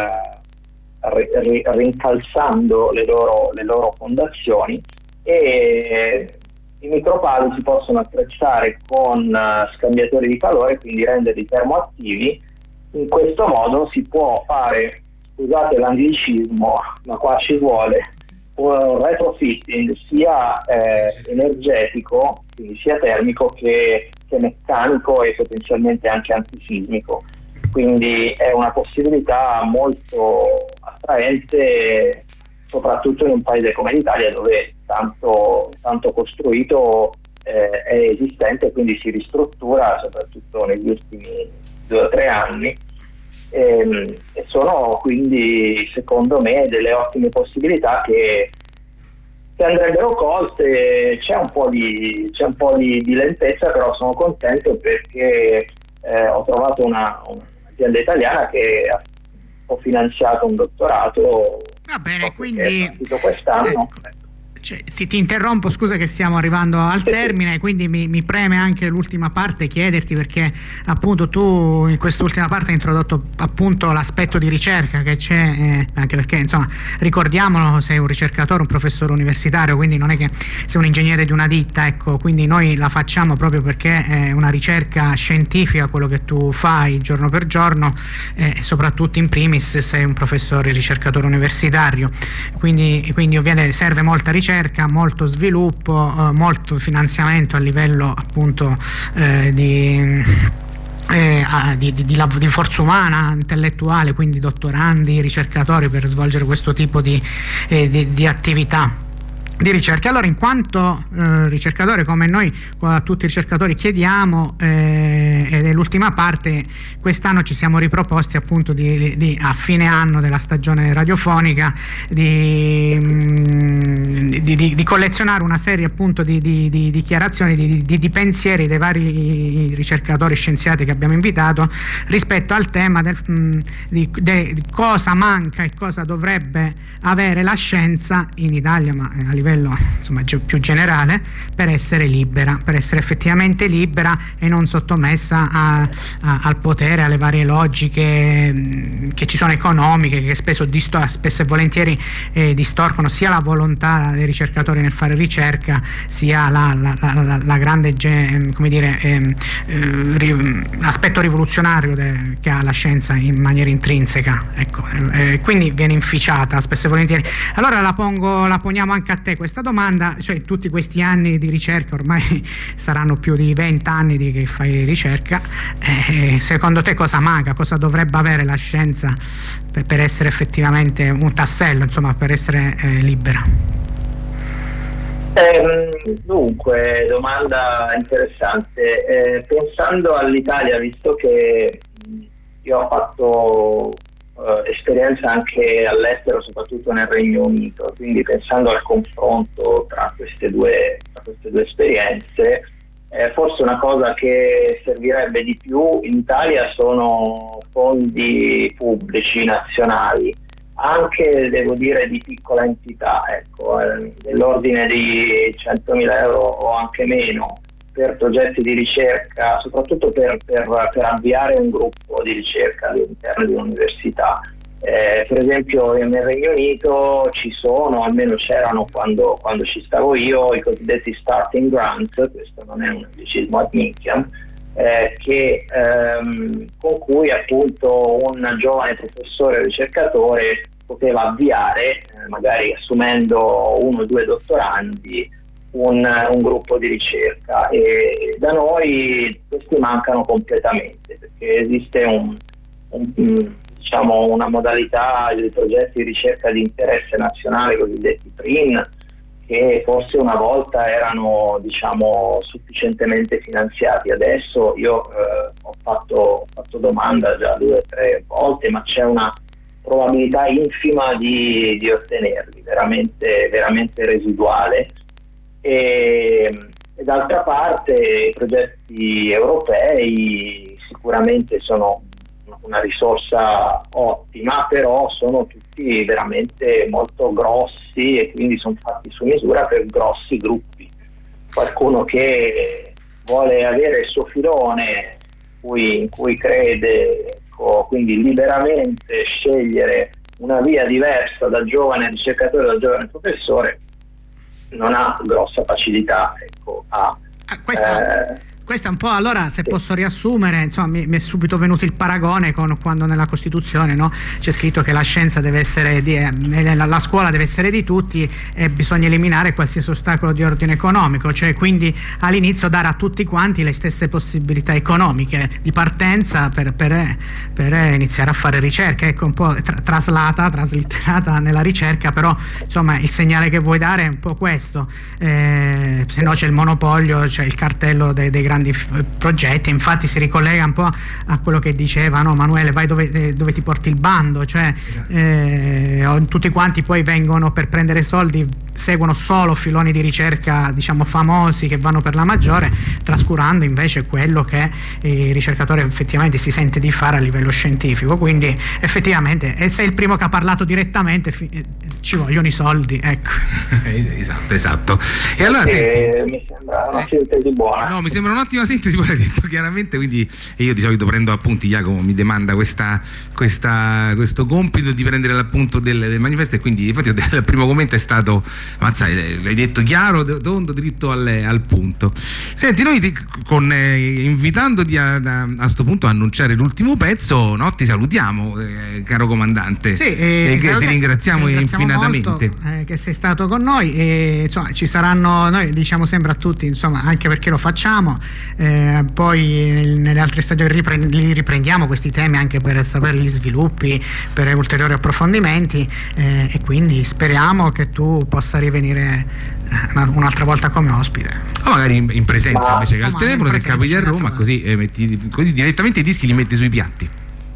rincalzando le loro fondazioni. E i micropali si possono attrezzare con scambiatori di calore, quindi renderli termoattivi. In questo modo si può fare, scusate l'anglicismo, ma qua ci vuole un retrofitting sia energetico, quindi sia termico che meccanico, e potenzialmente anche antisismico. Quindi è una possibilità molto attraente, soprattutto in un paese come l'Italia, dove tanto costruito è esistente, quindi si ristruttura soprattutto negli ultimi 2 o 3 anni, e sono quindi, secondo me, delle ottime possibilità che andrebbero colte. C'è un po' di lentezza, però sono contento perché ho trovato un'azienda italiana che ha finanziato un dottorato. Va bene, quindi quest'anno. Ti interrompo, scusa che stiamo arrivando al termine, quindi mi preme anche l'ultima parte chiederti, perché appunto tu in quest'ultima parte hai introdotto appunto l'aspetto di ricerca che c'è, anche perché ricordiamolo, sei un ricercatore, un professore universitario, quindi non è che sei un ingegnere di una ditta, ecco, quindi noi la facciamo proprio perché è una ricerca scientifica quello che tu fai giorno per giorno, e soprattutto in primis sei un professore ricercatore universitario, quindi ovviamente serve molta ricerca, molto sviluppo, molto finanziamento a livello appunto di forza umana, intellettuale, quindi dottorandi, ricercatori, per svolgere questo tipo di attività di ricerca. Allora, in quanto ricercatore, come noi a tutti i ricercatori chiediamo, ed è l'ultima parte, quest'anno ci siamo riproposti appunto a fine anno della stagione radiofonica di collezionare una serie appunto di dichiarazioni, di pensieri dei vari ricercatori scienziati che abbiamo invitato rispetto al tema di cosa manca e cosa dovrebbe avere la scienza in Italia, ma a livello più generale, per essere libera, per essere effettivamente libera e non sottomessa al potere, alle varie logiche che ci sono economiche, che spesso e volentieri distorcono sia la volontà dei ricercatori nel fare ricerca, sia la grande aspetto rivoluzionario che ha la scienza in maniera intrinseca, ecco, quindi viene inficiata spesso e volentieri. Allora la poniamo anche a te porrei questa domanda, cioè tutti questi anni di ricerca, ormai saranno più di 20 anni che fai ricerca, secondo te cosa manca, cosa dovrebbe avere la scienza per essere effettivamente un tassello, insomma, per essere libera? Dunque, domanda interessante. Pensando all'Italia, visto che io ho fatto esperienza anche all'estero, soprattutto nel Regno Unito, quindi pensando al confronto tra queste due esperienze, forse una cosa che servirebbe di più in Italia sono fondi pubblici nazionali, anche devo dire di piccola entità, ecco, dell'ordine di 100.000 euro o anche meno, per progetti di ricerca, soprattutto per avviare un gruppo di ricerca all'interno di un'università. Per esempio nel Regno Unito ci sono, almeno c'erano quando ci stavo io, i cosiddetti starting grants, questo non è un anglicismo ad minchia, con cui appunto un giovane professore o ricercatore poteva avviare, magari assumendo 1 o 2 dottorandi, un gruppo di ricerca, e da noi questi mancano completamente, perché esiste una modalità di progetti di ricerca di interesse nazionale, cosiddetti PRIN, che forse una volta erano sufficientemente finanziati. Adesso io ho fatto domanda già 2 o 3 volte, ma c'è una probabilità infima di ottenerli, veramente, veramente residuale. E d'altra parte i progetti europei sicuramente sono una risorsa ottima, però sono tutti veramente molto grossi e quindi sono fatti su misura per grossi gruppi. Qualcuno che vuole avere il suo filone in cui crede, ecco, quindi liberamente scegliere una via diversa dal giovane ricercatore, dal giovane professore, non ha grossa facilità, ecco, Questa è un po', allora, se posso riassumere, insomma, mi è subito venuto il paragone con quando nella Costituzione, no, c'è scritto che la scienza deve essere la scuola deve essere di tutti e bisogna eliminare qualsiasi ostacolo di ordine economico, cioè quindi all'inizio dare a tutti quanti le stesse possibilità economiche di partenza per iniziare a fare ricerca, ecco, un po' traslitterata nella ricerca, però insomma il segnale che vuoi dare è un po' questo, se no c'è il monopolio, c'è il cartello dei grandi progetti. Infatti si ricollega un po' a quello che diceva, no, Manuele, vai dove ti porti il bando, cioè tutti quanti poi vengono per prendere soldi, seguono solo filoni di ricerca famosi che vanno per la maggiore, trascurando invece quello che il ricercatore effettivamente si sente di fare a livello scientifico. Quindi effettivamente sei il primo che ha parlato direttamente, ci vogliono i soldi, ecco. esatto. E allora mi sembra una sintesi buona. No, mi sembra un'ottima sintesi, poi l'hai detto chiaramente, quindi io di solito prendo appunti, Jacopo mi demanda questo compito di prendere l'appunto del manifesto, e quindi infatti il primo commento è stato, l'hai detto chiaro, tondo, dritto al punto. Senti, noi invitandoti a sto punto a annunciare l'ultimo pezzo, no, ti salutiamo, caro comandante, e che ti ringraziamo infinitamente molto, che sei stato con noi, e insomma ci saranno, noi diciamo sempre a tutti, insomma, anche perché lo facciamo, poi nelle altre stagioni li riprendiamo questi temi anche per sapere gli sviluppi, per ulteriori approfondimenti, e quindi speriamo che tu possa rivenire un'altra volta come ospite, o magari in presenza invece che al telefono, se capiti a Roma, così direttamente i dischi li metti sui piatti.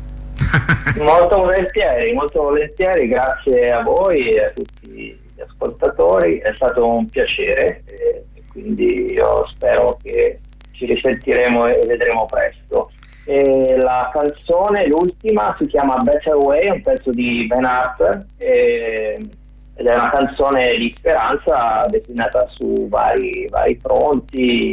Molto volentieri, grazie a voi e a tutti gli ascoltatori, è stato un piacere, e quindi io spero che ci risentiremo e vedremo presto. E la canzone, l'ultima, si chiama Better Way, è un pezzo di Ben Harper, ed è una canzone di speranza declinata su vari fronti.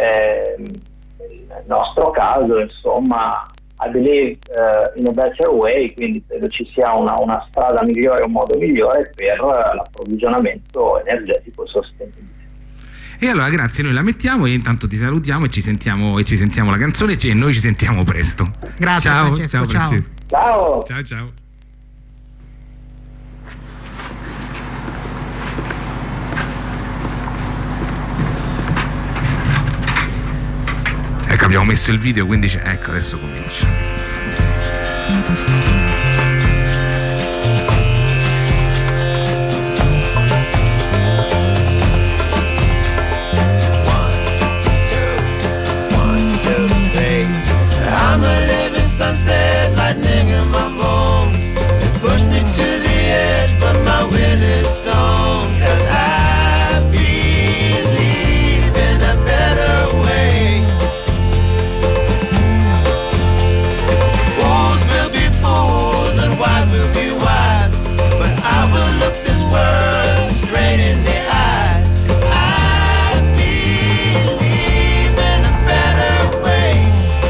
Nel nostro caso, insomma, I believe in a better way, quindi credo ci sia una strada migliore, un modo migliore per l'approvvigionamento energetico sostenibile. E allora grazie, noi la mettiamo e intanto ti salutiamo e ci sentiamo la canzone, e noi ci sentiamo presto. Grazie, ciao, Francesco, ciao Francesco. Ciao. abbiamo messo il video, quindi ecco, adesso comincia. I'm a living sunset, lightning in my bones. It pushed me to the edge, but my will is stone. 'Cause I believe in a better way. Fools will be fools and wise will be wise, but I will look this world straight in the eyes. 'Cause I believe in a better way.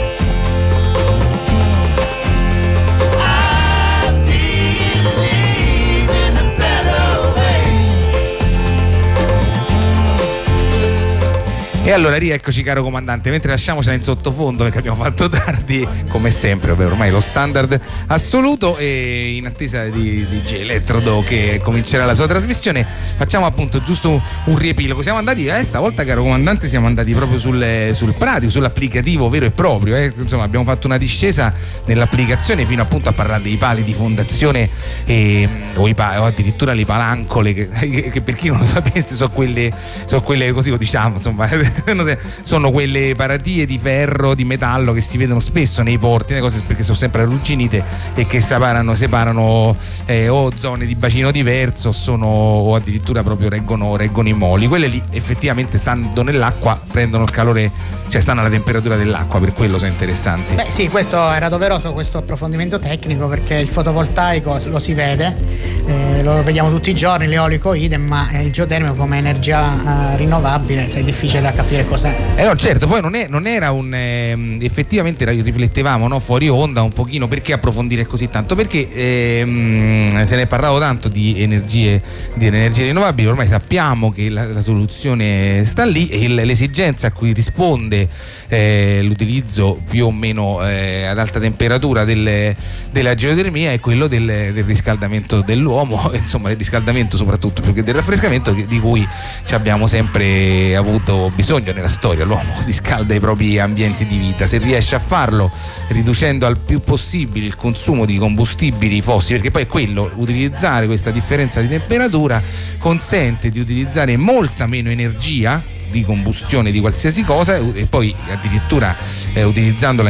E allora rieccoci, caro comandante, mentre lasciamocela in sottofondo perché abbiamo fatto tardi come sempre, ovvero ormai lo standard assoluto, e in attesa di DJ Elettrodo che comincerà la sua trasmissione facciamo appunto giusto un riepilogo. Siamo andati stavolta, caro comandante, siamo andati proprio sul pratico, sull'applicativo vero e proprio, insomma abbiamo fatto una discesa nell'applicazione fino appunto a parlare dei pali di fondazione o addirittura le palancole che per chi non lo sapesse sono quelle così lo diciamo, insomma sono quelle paratie di ferro, di metallo che si vedono spesso nei porti, le cose perché sono sempre arrugginite e che separano o zone di bacino diverso o addirittura proprio reggono i moli. Quelle lì effettivamente stando nell'acqua prendono il calore, cioè stanno alla temperatura dell'acqua, per quello sono interessanti. Beh sì, questo era doveroso, questo approfondimento tecnico, perché il fotovoltaico lo si vede, lo vediamo tutti i giorni, l'eolico idem, ma il geotermico come energia rinnovabile è difficile da capire cos'è. No, certo, poi non era effettivamente riflettevamo, no, fuori onda un pochino, perché approfondire così tanto, perché se ne è parlato tanto di energie rinnovabili, ormai sappiamo che la soluzione sta lì, e l'esigenza a cui risponde l'utilizzo più o meno ad alta temperatura della geotermia è quello del riscaldamento dell'uomo, insomma del riscaldamento soprattutto più che del raffrescamento, di cui ci abbiamo sempre avuto bisogno nella storia. L'uomo riscalda i propri ambienti di vita, se riesce a farlo riducendo al più possibile il consumo di combustibili fossili, perché poi è quello, utilizzare questa differenza di temperatura consente di utilizzare molta meno energia di combustione di qualsiasi cosa, e poi addirittura utilizzandola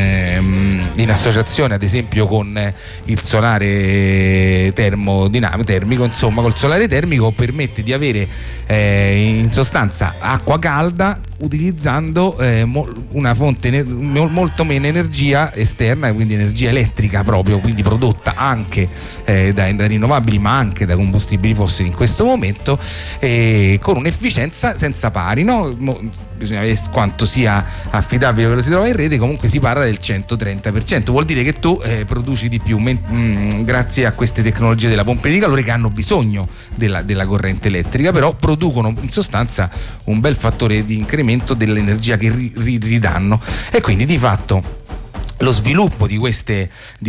in associazione ad esempio con il solare termico, insomma col solare termico permette di avere in sostanza acqua calda utilizzando una fonte molto meno energia esterna, quindi energia elettrica proprio, quindi prodotta anche da rinnovabili ma anche da combustibili fossili in questo momento, con un'efficienza senza pari, no? Bisogna vedere quanto sia affidabile quello che si trova in rete, comunque si parla del 130%, vuol dire che tu produci di più grazie a queste tecnologie della pompa di calore che hanno bisogno della corrente elettrica, però producono in sostanza un bel fattore di incremento dell'energia che ridanno, e quindi di fatto lo sviluppo di queste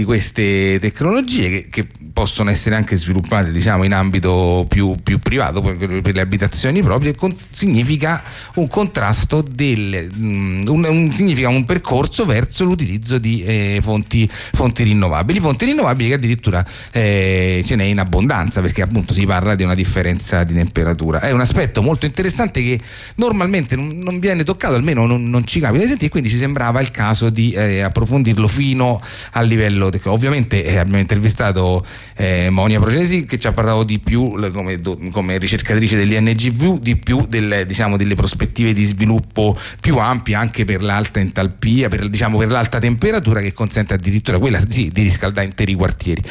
tecnologie che possono essere anche sviluppate, diciamo, in ambito più privato per le abitazioni proprie, significa un contrasto significa un percorso verso l'utilizzo di fonti rinnovabili che addirittura ce n'è in abbondanza, perché appunto si parla di una differenza di temperatura. È un aspetto molto interessante che normalmente non viene toccato, almeno non ci capita di sentire, quindi ci sembrava il caso di approfondirlo fino al livello ovviamente abbiamo intervistato Monia Procesi, che ci ha parlato di più come ricercatrice dell'INGV, di più delle prospettive di sviluppo più ampie anche per l'alta entalpia, per l'alta temperatura, che consente addirittura quella sì di riscaldare interi quartieri.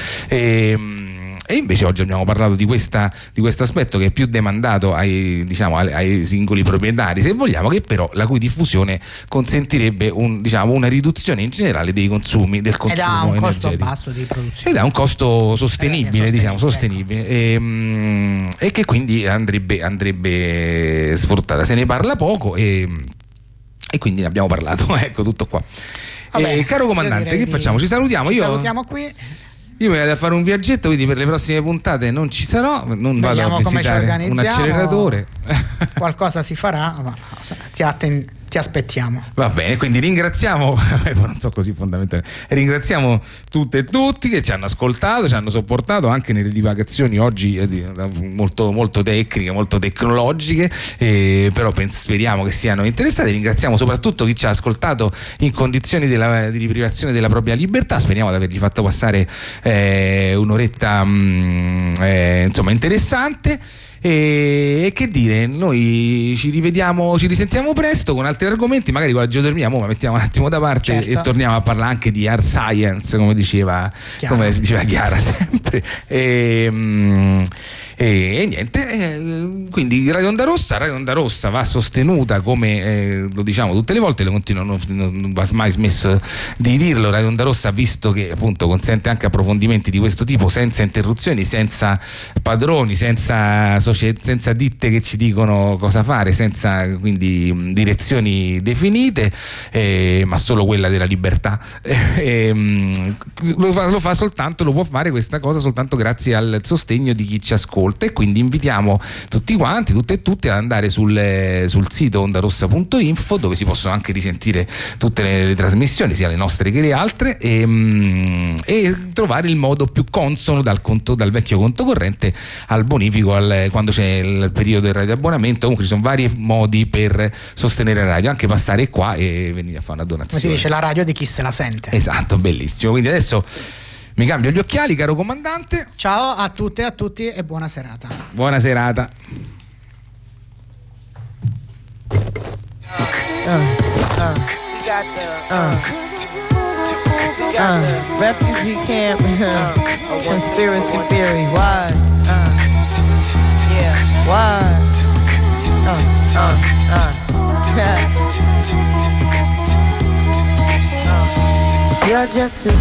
E invece oggi abbiamo parlato di questo aspetto che è più demandato ai singoli proprietari, se vogliamo, che però la cui diffusione consentirebbe una riduzione in generale dei consumi, del consumo ed ha un energetico. costo basso di produzione. Ed ha un costo sostenibile, sostenibile. E che quindi andrebbe sfruttata. Se ne parla poco e quindi ne abbiamo parlato, ecco, tutto qua. Caro comandante, che facciamo? Ci salutiamo? Salutiamo qui. Io mi vado a fare un viaggetto, quindi per le prossime puntate non ci sarò, non vediamo vado a visitare un acceleratore. Qualcosa si farà, ma Ti aspettiamo. Va bene, quindi ringraziamo, non so così fondamentale, ringraziamo tutte e tutti che ci hanno ascoltato, ci hanno sopportato anche nelle divagazioni oggi molto, molto tecniche, molto tecnologiche, però speriamo che siano interessati. Ringraziamo soprattutto chi ci ha ascoltato in condizioni di riprivazione della propria libertà. Speriamo di avergli fatto passare un'oretta insomma interessante. E che dire, noi ci risentiamo presto con altri argomenti, magari con la geotermia, ma mettiamo un attimo da parte, certo, e torniamo a parlare anche di hard science, come si diceva Chiara sempre. E niente, quindi Radio Onda Rossa va sostenuta, come lo diciamo tutte le volte, non va mai smesso di dirlo. Radio Onda Rossa, visto che appunto consente anche approfondimenti di questo tipo senza interruzioni, senza padroni, senza ditte che ci dicono cosa fare, senza quindi direzioni definite, ma solo quella della libertà. Lo può fare questa cosa soltanto grazie al sostegno di chi ci ascolta, e quindi invitiamo tutti quanti, tutte e tutti, ad andare sul sito ondarossa.info, dove si possono anche risentire tutte le trasmissioni, sia le nostre che le altre, e trovare il modo più consono dal vecchio conto corrente al bonifico, quando c'è il periodo del radioabbonamento. Comunque ci sono vari modi per sostenere la radio, anche passare qua e venire a fare una donazione. Come si dice, la radio di chi se la sente. Esatto, bellissimo. Quindi adesso mi cambio gli occhiali, caro comandante. Ciao a tutte e a tutti e buona serata. Buona serata. Refugee camp, conspiracy theory, why? Yeah, why? You're just too